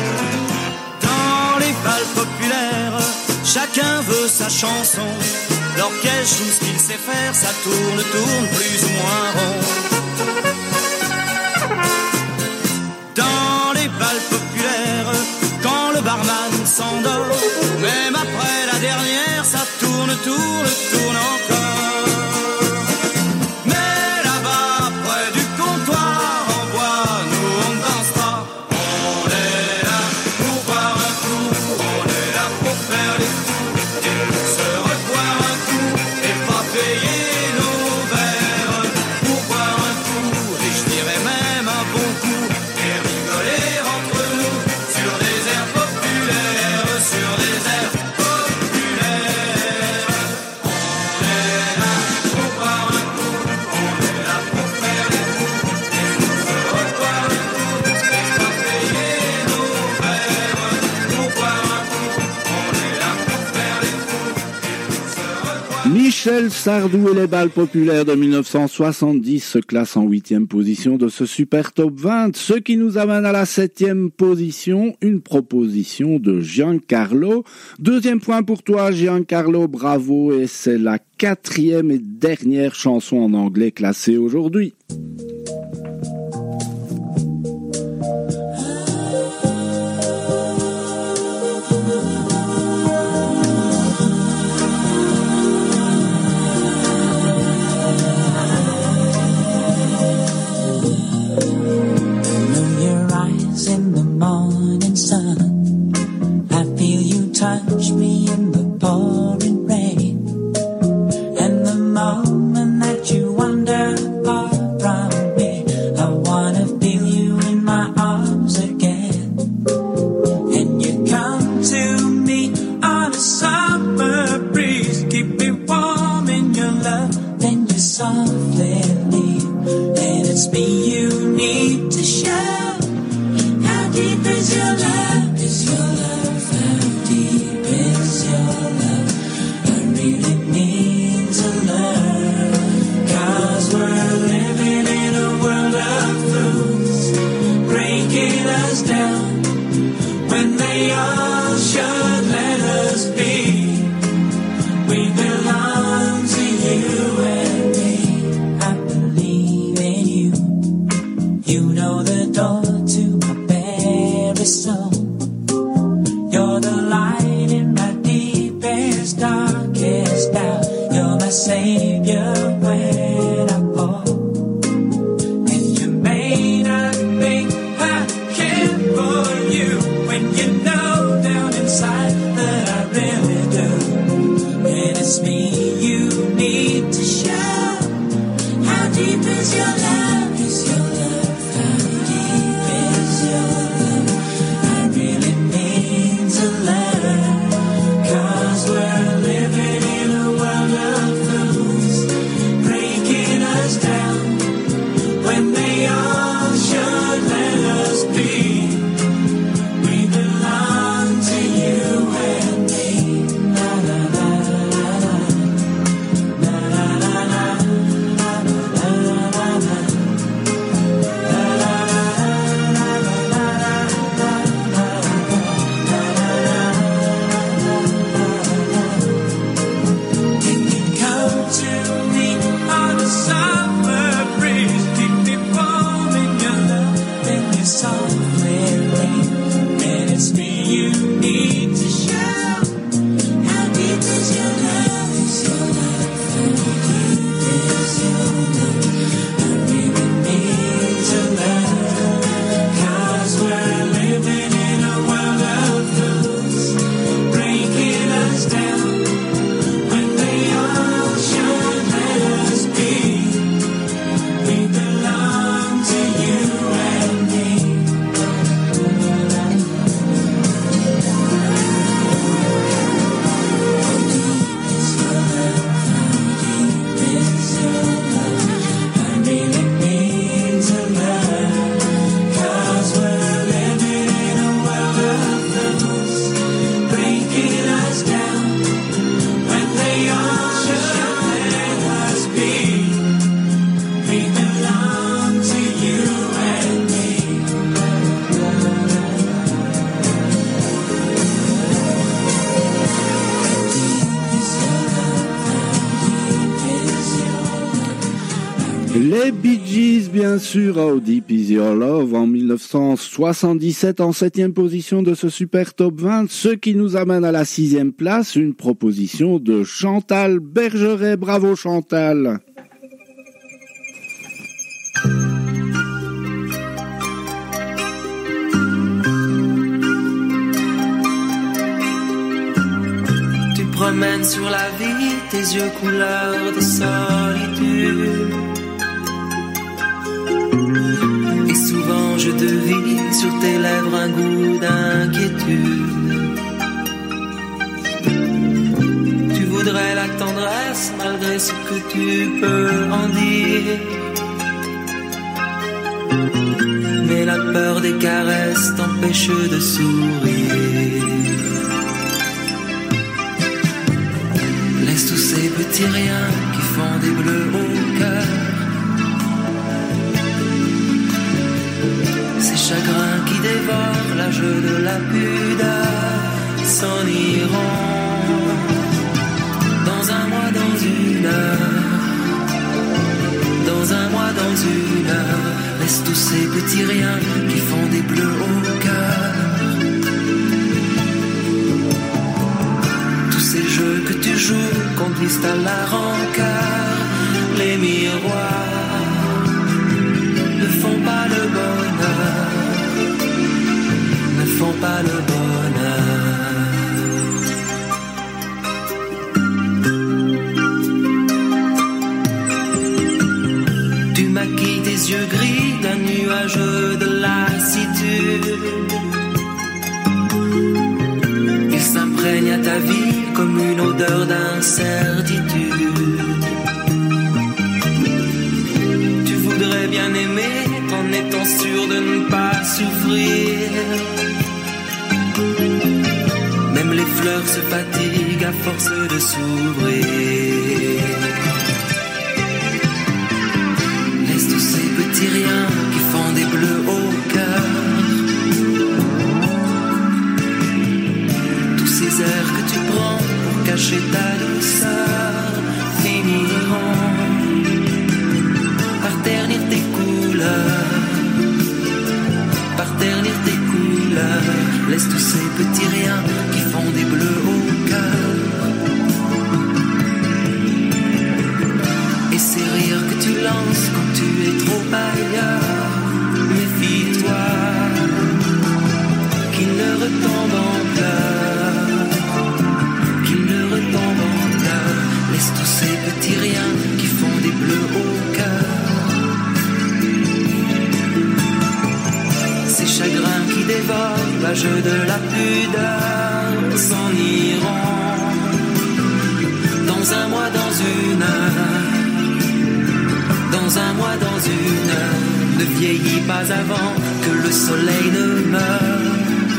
N: Dans les balles populaires, chacun veut sa chanson, L'orchestre joue ce qu'il sait faire, ça tourne plus ou moins rond. Dans les bals populaires, quand le barman s'endort, même après la dernière, ça tourne encore. Mais là-bas, près du comptoir en bois, nous on ne danse pas. On est là pour boire un coup, on est là pour faire les coups, et pour se reboire un coup, et pas payer nos verres. Pour boire un coup, et je dirais même un bon coup, et rigoler entre nous, sur des airs populaires, sur des airs populaires. On est là pour boire un coup, on est là pour faire les coups, et pour se reboire un coup, et pas payer nos verres. Pour boire un coup, on est là pour faire les coups, et pour se reboire.
B: Michel Sardou et les bals populaires de 1970 se classent en 8e position de ce Super Top 20, ce qui nous amène à la 7e position, une proposition de Giancarlo. 2e point pour toi, Giancarlo, bravo, et c'est la 4e et dernière chanson en anglais classée aujourd'hui.
O: Your eyes in the morning sun, I feel you touch me in the pouring rain, and the moment that you wander far from me, I wanna feel you in my arms again. And you come to me on a summer breeze, keep me warm in your love, then you softly leave, and it's me you need to show. How deep is your love? Is your love? How deep is your love? I really need to learn, 'cause we're living in a world of fools, breaking us down when they all should let us be. We belong to you and me. I believe in you. You know the door to my very soul. You're the light in my deepest, darkest doubt. You're my savior when I fall. And you may not think I care for you, when you know down inside that I really do. And it's me you need to show. How deep is your love? Is your love? How deep is your love? I really need to learn, 'cause we're living in a world of fools, breaking us down when they all should let us be. We belong to you and me. La la la la la, la la la la, la la la la la.
B: Les Bee Gees, bien sûr, How Deep Is Your Love, en 1977, en 7e position de ce super top 20, ce qui nous amène à la 6e place, une proposition de Chantal Bergeret. Bravo Chantal!
P: Tu promènes sur la vie tes yeux couleur de solitude. Et souvent je devine sur tes lèvres un goût d'inquiétude. Tu voudrais la tendresse malgré ce que tu peux en dire. Mais la peur des caresses t'empêche de sourire. Laisse tous ces petits riens qui font des bleus au cœur. Ces chagrins qui dévorent l'âge de la pudeur s'en iront dans un mois, dans une heure. Dans un mois, dans une heure. Laisse tous ces petits riens qui font des bleus au cœur. Tous ces jeux que tu joues conduisent à la rancœur. Les miroirs ne font pas le bonheur, ne font pas le bonheur. Tu maquilles tes yeux gris d'un nuage de lassitude. Il s'imprègne à ta vie comme une odeur d'incertitude. Tu voudrais bien aimer en étant sûr de ne pas souffrir. Même les fleurs se fatiguent à force de s'ouvrir. Laisse tous ces petits riens qui font des bleus au cœur. Tous ces airs que tu prends pour cacher ta douceur finiront par ternir tes couleurs, par ternir tes couleurs. Laisse tous ces petits riens qui font des bleus au cœur. Et ces rires que tu lances quand tu es trop ailleurs, méfie-toi qu'ils ne retombent en pleurs, qu'ils ne retombent en pleurs. Laisse tous ces petits riens qui font des bleus au cœur. Ces chagrins qui dévorent l'âge de la pudeur s'en iront dans un mois, dans une heure. Dans un mois, dans une heure. Ne vieillis pas avant que le soleil ne meure.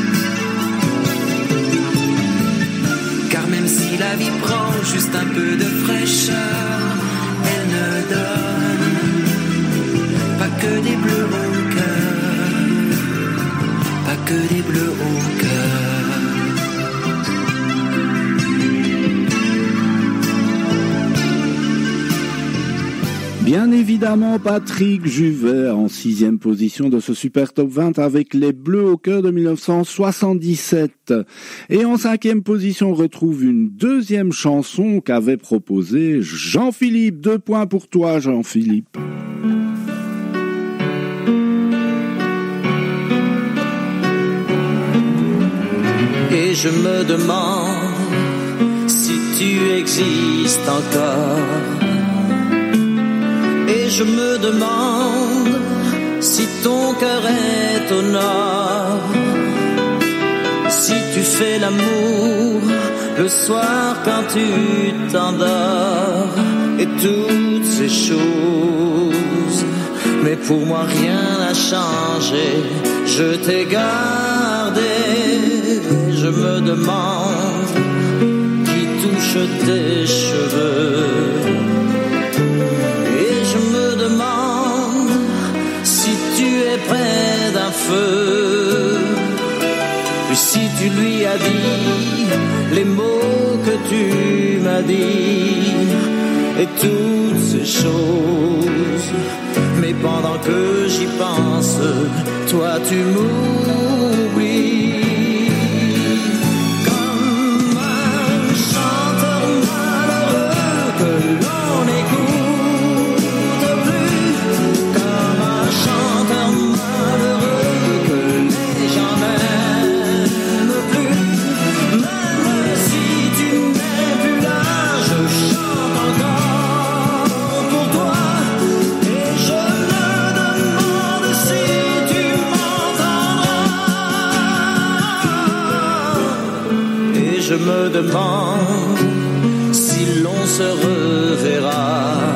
P: Car même si la vie prend juste un peu de fraîcheur, elle ne donne pas que des bleus au cœur, pas que des bleus au cœur.
B: Bien évidemment, Patrick Juvet en 6e position de ce super top 20 avec les Bleus au cœur de 1977. Et en 5e position, on retrouve une deuxième chanson qu'avait proposée Jean-Philippe. 2 points pour toi, Jean-Philippe.
Q: Et je me demande si tu existes encore. Et je me demande si ton cœur est au nord. Si tu fais l'amour le soir quand tu t'endors. Et toutes ces choses. Mais pour moi rien n'a changé. Je t'ai gardé. Je me demande qui touche tes cheveux. Près d'un feu. Puis si tu lui as dit les mots que tu m'as dit, et toutes ces choses. Mais pendant que j'y pense, toi tu m'oublies. Comme un chanteur malheureux que l'on n'écoute plus. Comme un chanteur malheureux que les gens n'aiment plus. Même si tu n'es plus là, je chante encore pour toi. Et je me demande si tu m'entendras. Et je me demande si l'on se reverra.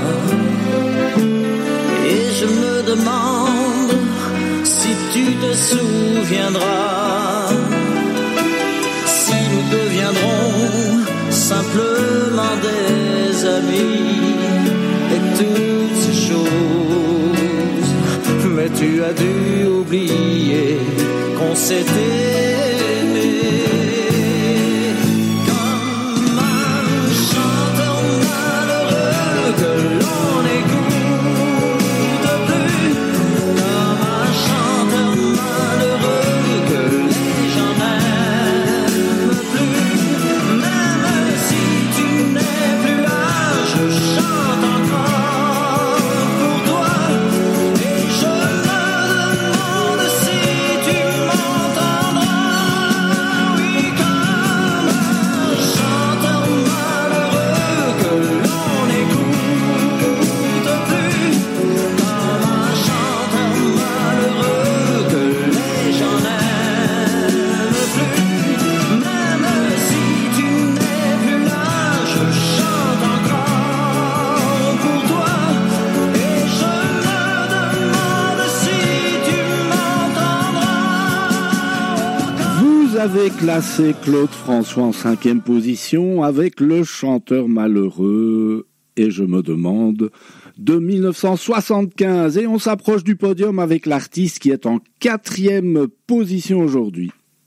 Q: Et je me demande si tu te souviendras. Si nous deviendrons simplement des amis et toutes ces choses. Mais tu as dû oublier qu'on s'était aimé. Comme un chanteur malheureux que l'on n'écoute plus. Comme un chanteur malheureux que les gens n'aiment plus. Même si tu n'es plus là, je chante encore pour toi. Et je me demande si tu m'entendras. Oui, comme un chanteur malheureux que l'on n'écoute plus. Comme un chanteur malheureux que les gens n'aiment plus. Même si tu n'es plus là, je chante encore pour toi. Et je me demande si tu m'entendras.
B: Vous avez classé Claude François en 5e position avec Le chanteur malheureux et je me demande de 1975. Et on s'approche du podium avec l'artiste qui est en 4e position aujourd'hui.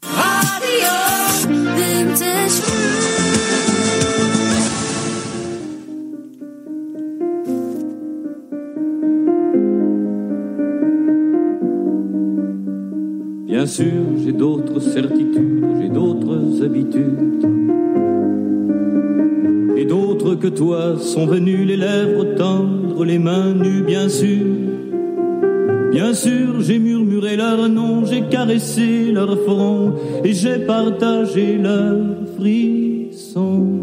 H: Bien sûr, j'ai d'autres certitudes, j'ai d'autres habitudes. Et d'autres que toi sont venus les lèvres tendres, les mains nues, bien sûr. Bien sûr, j'ai murmuré leur nom, j'ai caressé leur front et j'ai partagé leurs frissons.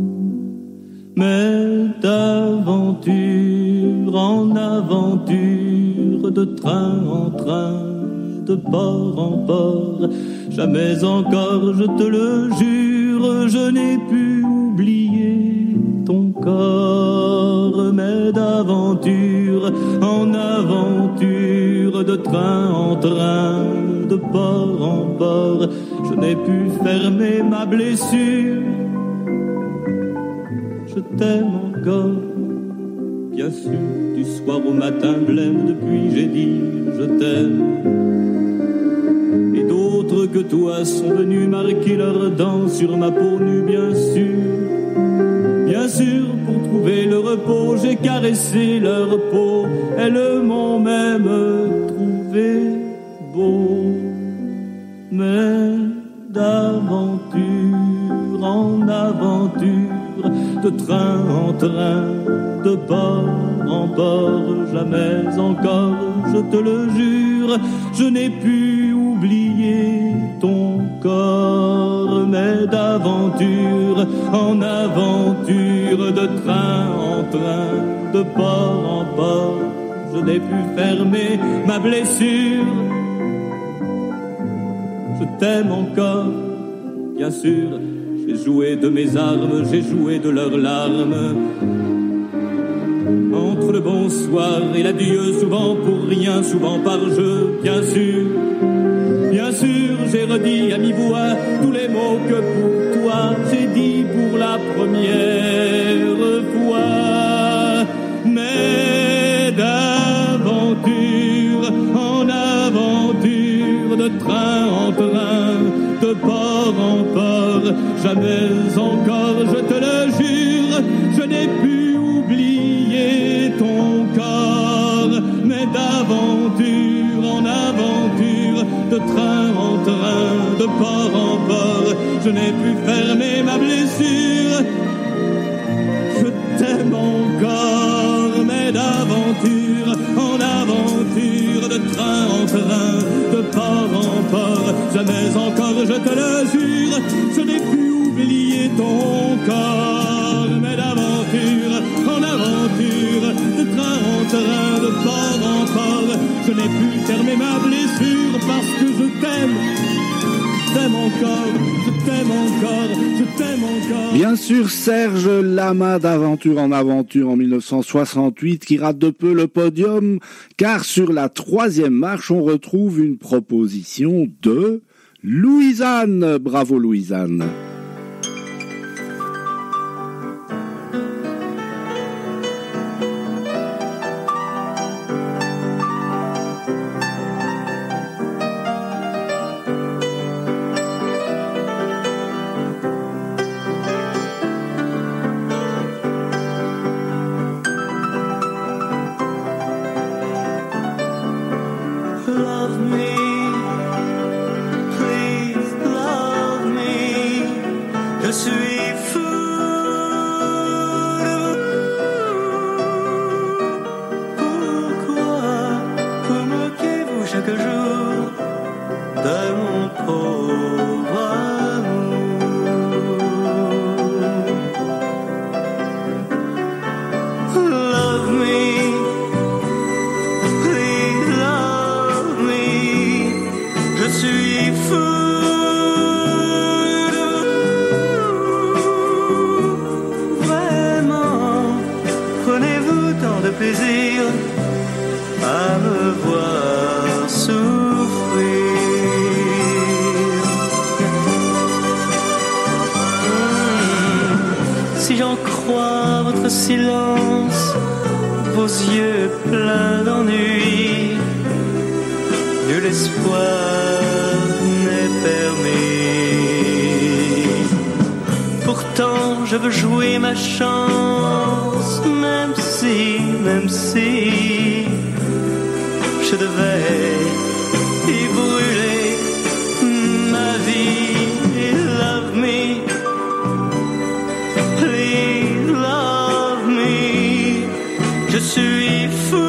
H: Mais d'aventure en aventure, de train en train, de port en port, jamais encore, je te le jure, je n'ai pu oublier ton corps. Mais d'aventure en aventure, de train en train, de port en port, je n'ai pu fermer ma blessure. Je t'aime encore, bien sûr, du soir au matin blême, depuis j'ai dit je t'aime. Et d'autres que toi sont venus marquer leurs dents sur ma peau nue, bien sûr. Bien sûr, pour trouver le repos, j'ai caressé leur peau. Elles m'ont même trouvé beau. Mais d'aventure en aventure, de train en train, de port en port, jamais encore, je te le jure, je n'ai pu oublier ton corps. Mais d'aventure en aventure, de train en train, de port en port, je n'ai pu fermer ma blessure. Je t'aime encore, bien sûr, j'ai joué de mes armes, j'ai joué de leurs larmes. Entre le bonsoir et l'adieu, souvent pour rien, souvent par jeu, bien sûr. Bien sûr, j'ai redit à mi-voix tous les mots que pour toi j'ai dit pour la première fois. Mais d'aventure en aventure, de train en train, de port en port, jamais encore, je te le jure, je n'ai pu oublier de train en train, de port en port, je n'ai pu fermer ma blessure. Je t'aime encore, mais d'aventure en aventure, de train en train, de port en port, jamais encore, je te le jure, je n'ai pu oublier ton corps, mais d'aventure en aventure, de train en train, de port en port, je n'ai pu fermer ma blessure parce que je t'aime. Je t'aime encore, je t'aime encore, je t'aime encore.
B: Bien sûr, Serge Lama d'Aventure en Aventure en 1968 qui rate de peu le podium car sur la 3e marche on retrouve une proposition de Louisanne. Bravo Louisanne.
P: Love me, please love me. Je suis fou de vous. Pourquoi vous moquez-vous chaque jour de mon pauvre amour? Love me. Je suis fou de vous. Vraiment, prenez-vous tant de plaisir à me voir souffrir. Si j'en crois votre silence, vos yeux pleins d'ennui, nul espoir n'est permis. Pourtant je veux jouer ma chance, même si je devais y brûler ma vie. Love me, please love me. Je suis fou.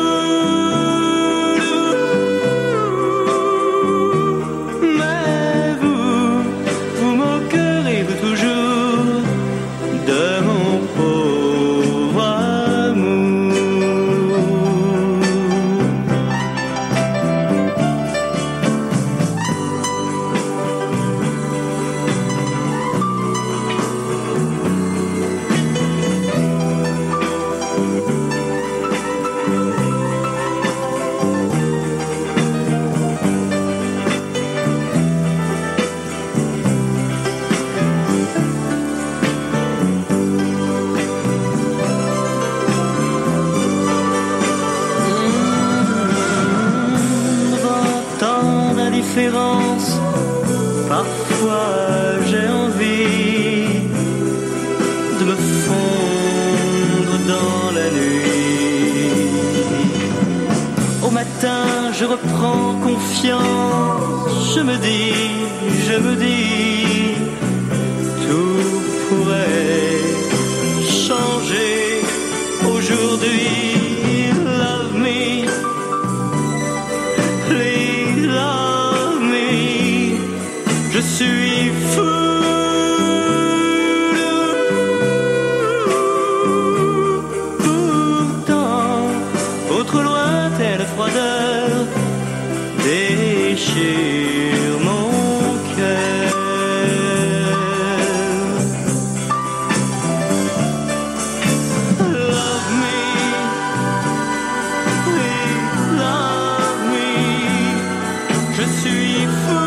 P: Parfois j'ai envie de me fondre dans la nuit. Au matin je reprends confiance, je me dis, tout pourrait changer aujourd'hui. Love me, please love me. Je suis fou de vous. Pourtant, votre lointaine froideur déchire mon cœur. Love me, please love me. Je suis fou.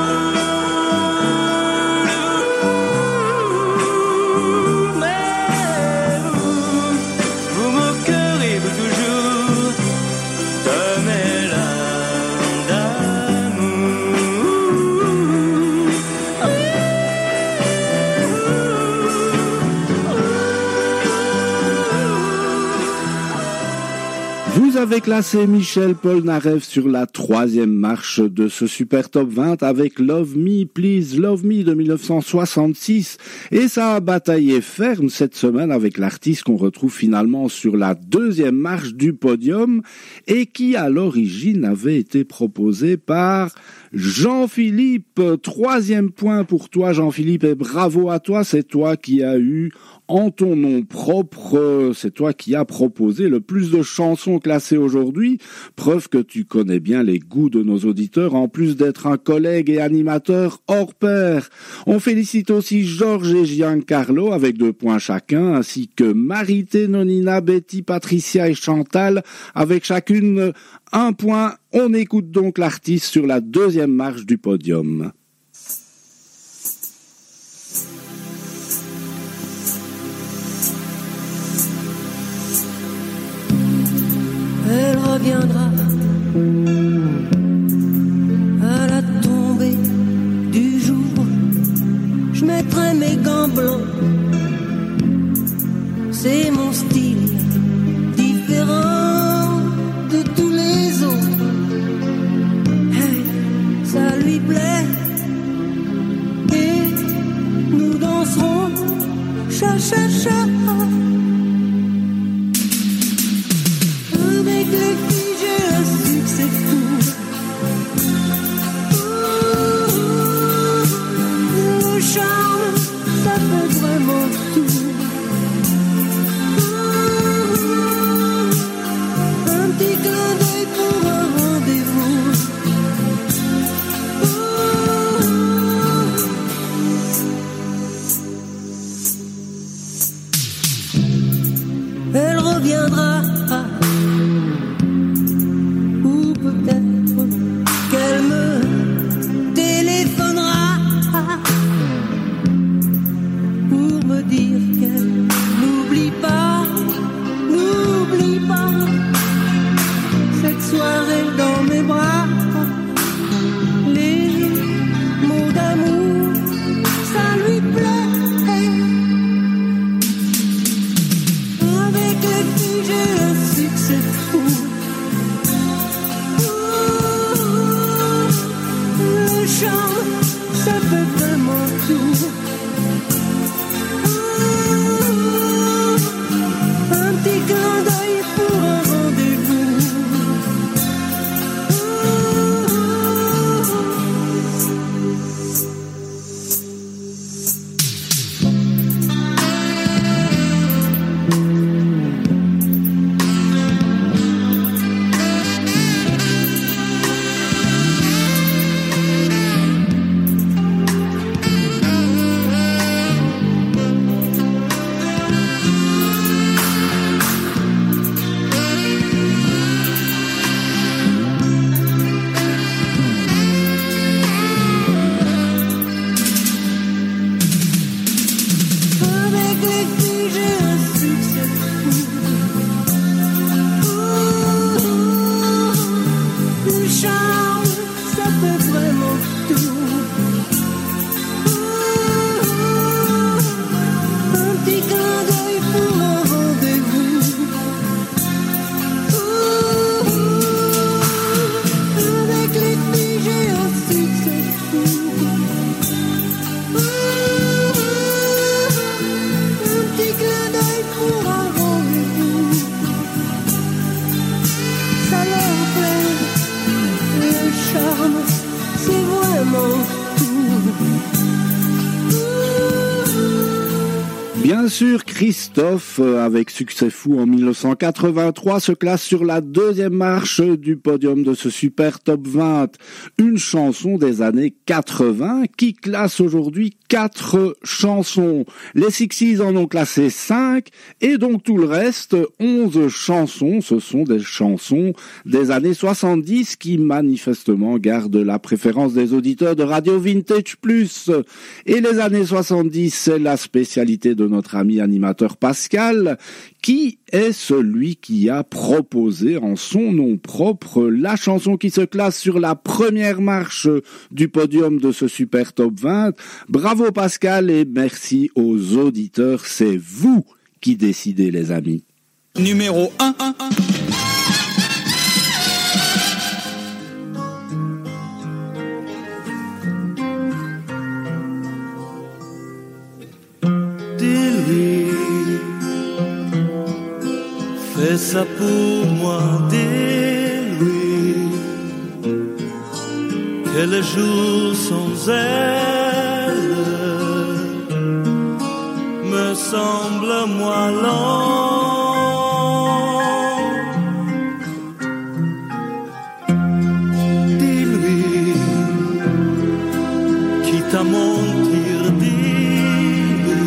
B: Vous avez classé Michel Polnareff sur la 3e marche de ce Super Top 20 avec Love Me, Please Love Me de 1966. Et ça a bataillé ferme cette semaine avec l'artiste qu'on retrouve finalement sur la 2e marche du podium et qui à l'origine avait été proposé par Jean-Philippe. 3e point pour toi Jean-Philippe et bravo à toi, c'est toi qui as eu en ton nom propre, c'est toi qui as proposé le plus de chansons classées aujourd'hui, preuve que tu connais bien les goûts de nos auditeurs, en plus d'être un collègue et animateur hors pair. On félicite aussi Georges et Giancarlo avec 2 points chacun, ainsi que Marité, Nonina, Betty, Patricia et Chantal avec chacune 1 point. On écoute donc l'artiste sur la 2e marche du podium.
F: Elle reviendra à la tombée du jour. Je mettrai mes gants blancs. C'est mon style différent de tous les autres. Hey, ça lui plaît. Et nous danserons cha-cha-cha. Avec les filles, j'ai un succès fou. Le charme, ça fait vraiment tout. Un petit clin d'œil pour un rendez-vous. Elle reviendra. Qu'elle me téléphonera pour me dire qu'elle n'oublie pas cette soirée dans mes bras. Les mots d'amour, ça lui plaît. Avec les filles, j'ai un succès fou. Ça fait vraiment tout. Un petit clin d'œil pour un rendez-vous.
B: Bien sûr, Christophe, avec succès fou en 1983, se classe sur la 2e marche du podium de ce Super Top 20. Une chanson des années 80 qui classe aujourd'hui 4 chansons. Les Sixties en ont classé 5 et donc tout le reste, 11 chansons. Ce sont des chansons des années 70 qui manifestement gardent la préférence des auditeurs de Radio Vintage Plus. Et les années 70, c'est la spécialité de notre ami animateur Pascal, qui est celui qui a proposé en son nom propre la chanson qui se classe sur la 1re marche du podium de ce Super Top 20. Bravo Pascal et merci aux auditeurs, c'est vous qui décidez les amis.
N: Numéro 1.
R: Fais ça pour moi, dis-lui que le jour sans elle me semble moins long. Dis-lui, quitte à mentir, dis-lui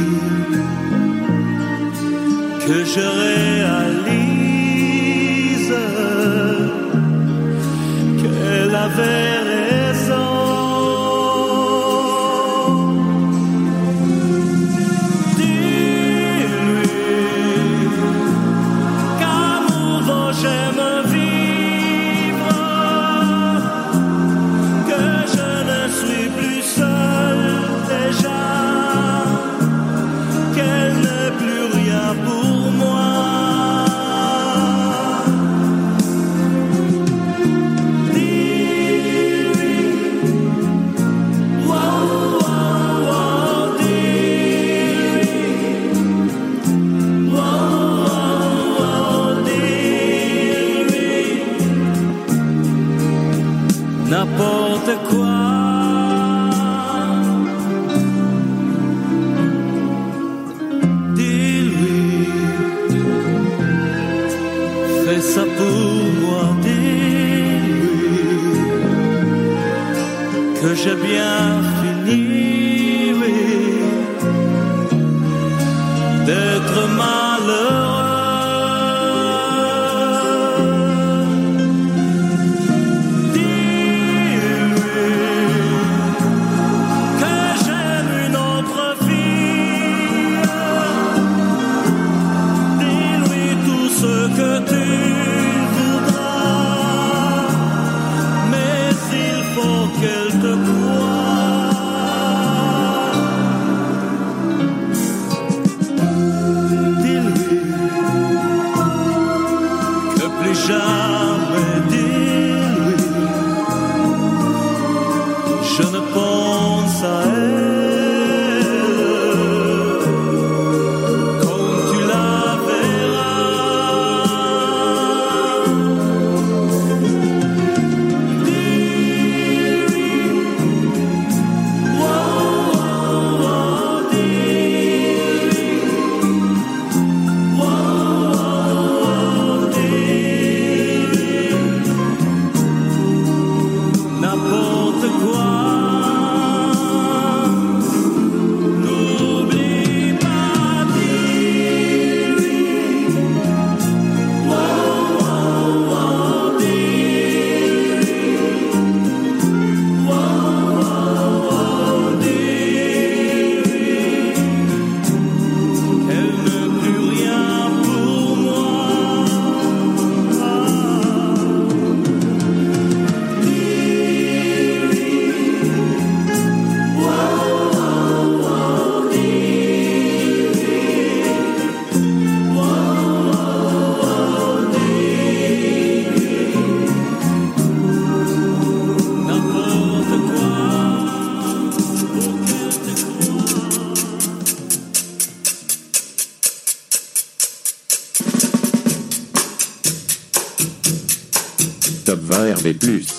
R: que je réalise qu'elle avait raison. J'aime vivre, que je ne suis plus seul déjà, qu'elle n'est plus rien pour moi. Dis-lui, wow, wow, wow, dis-lui, wow, wow, n'importe quoi. Dis-lui, fais ça pour moi, dis-lui que j'ai bien fini, oui, d'être malheureux. Que tu voudras, mais il faut qu'elle te croie. Dis-lui que plus jamais, dis-lui, je ne pense à elle.
A: Top 20 RB+.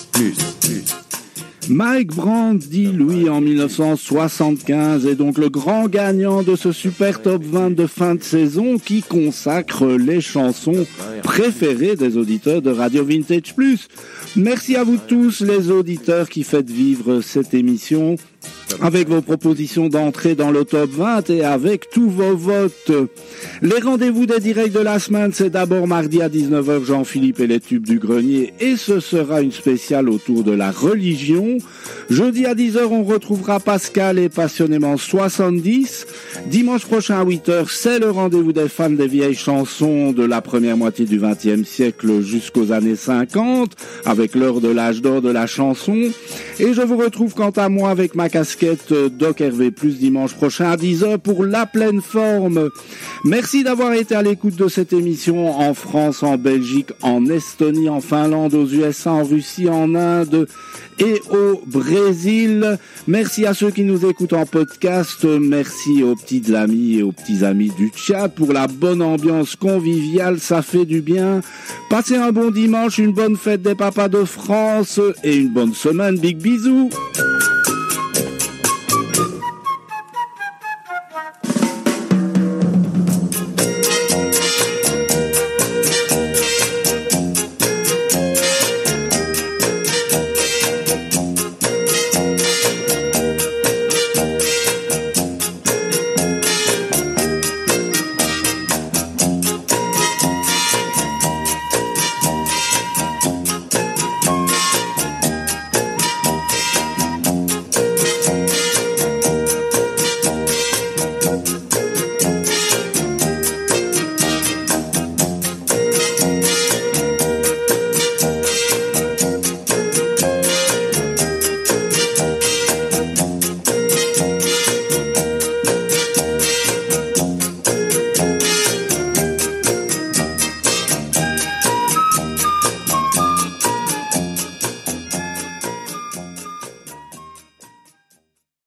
B: Mike Brandt, dit Louis, en 1975, est donc le grand gagnant de ce super top 20 de fin de saison qui consacre les chansons préférées des auditeurs de Radio Vintage Plus. Merci à vous tous les auditeurs qui faites vivre cette émission avec vos propositions d'entrée dans le top 20 et avec tous vos votes. Les rendez-vous des directs de la semaine, c'est d'abord mardi à 19h, Jean-Philippe et les tubes du grenier, et ce sera une spéciale autour de la religion. Jeudi à 10h, on retrouvera Pascal et Passionnément 70. Dimanche prochain à 8h, c'est le rendez-vous des fans des vieilles chansons de la première moitié du XXe siècle jusqu'aux années 50, avec l'heure de l'âge d'or de la chanson. Et je vous retrouve quant à moi avec ma casquette casquette Doc Hervé Plus dimanche prochain à 10h pour La Pleine Forme. Merci d'avoir été à l'écoute de cette émission en France, en Belgique, en Estonie, en Finlande, aux USA, en Russie, en Inde et au Brésil. Merci à ceux qui nous écoutent en podcast. Merci aux petites amies et aux petits amis du chat pour la bonne ambiance conviviale. Ça fait du bien. Passez un bon dimanche, une bonne fête des papas de France et une bonne semaine. Big bisous.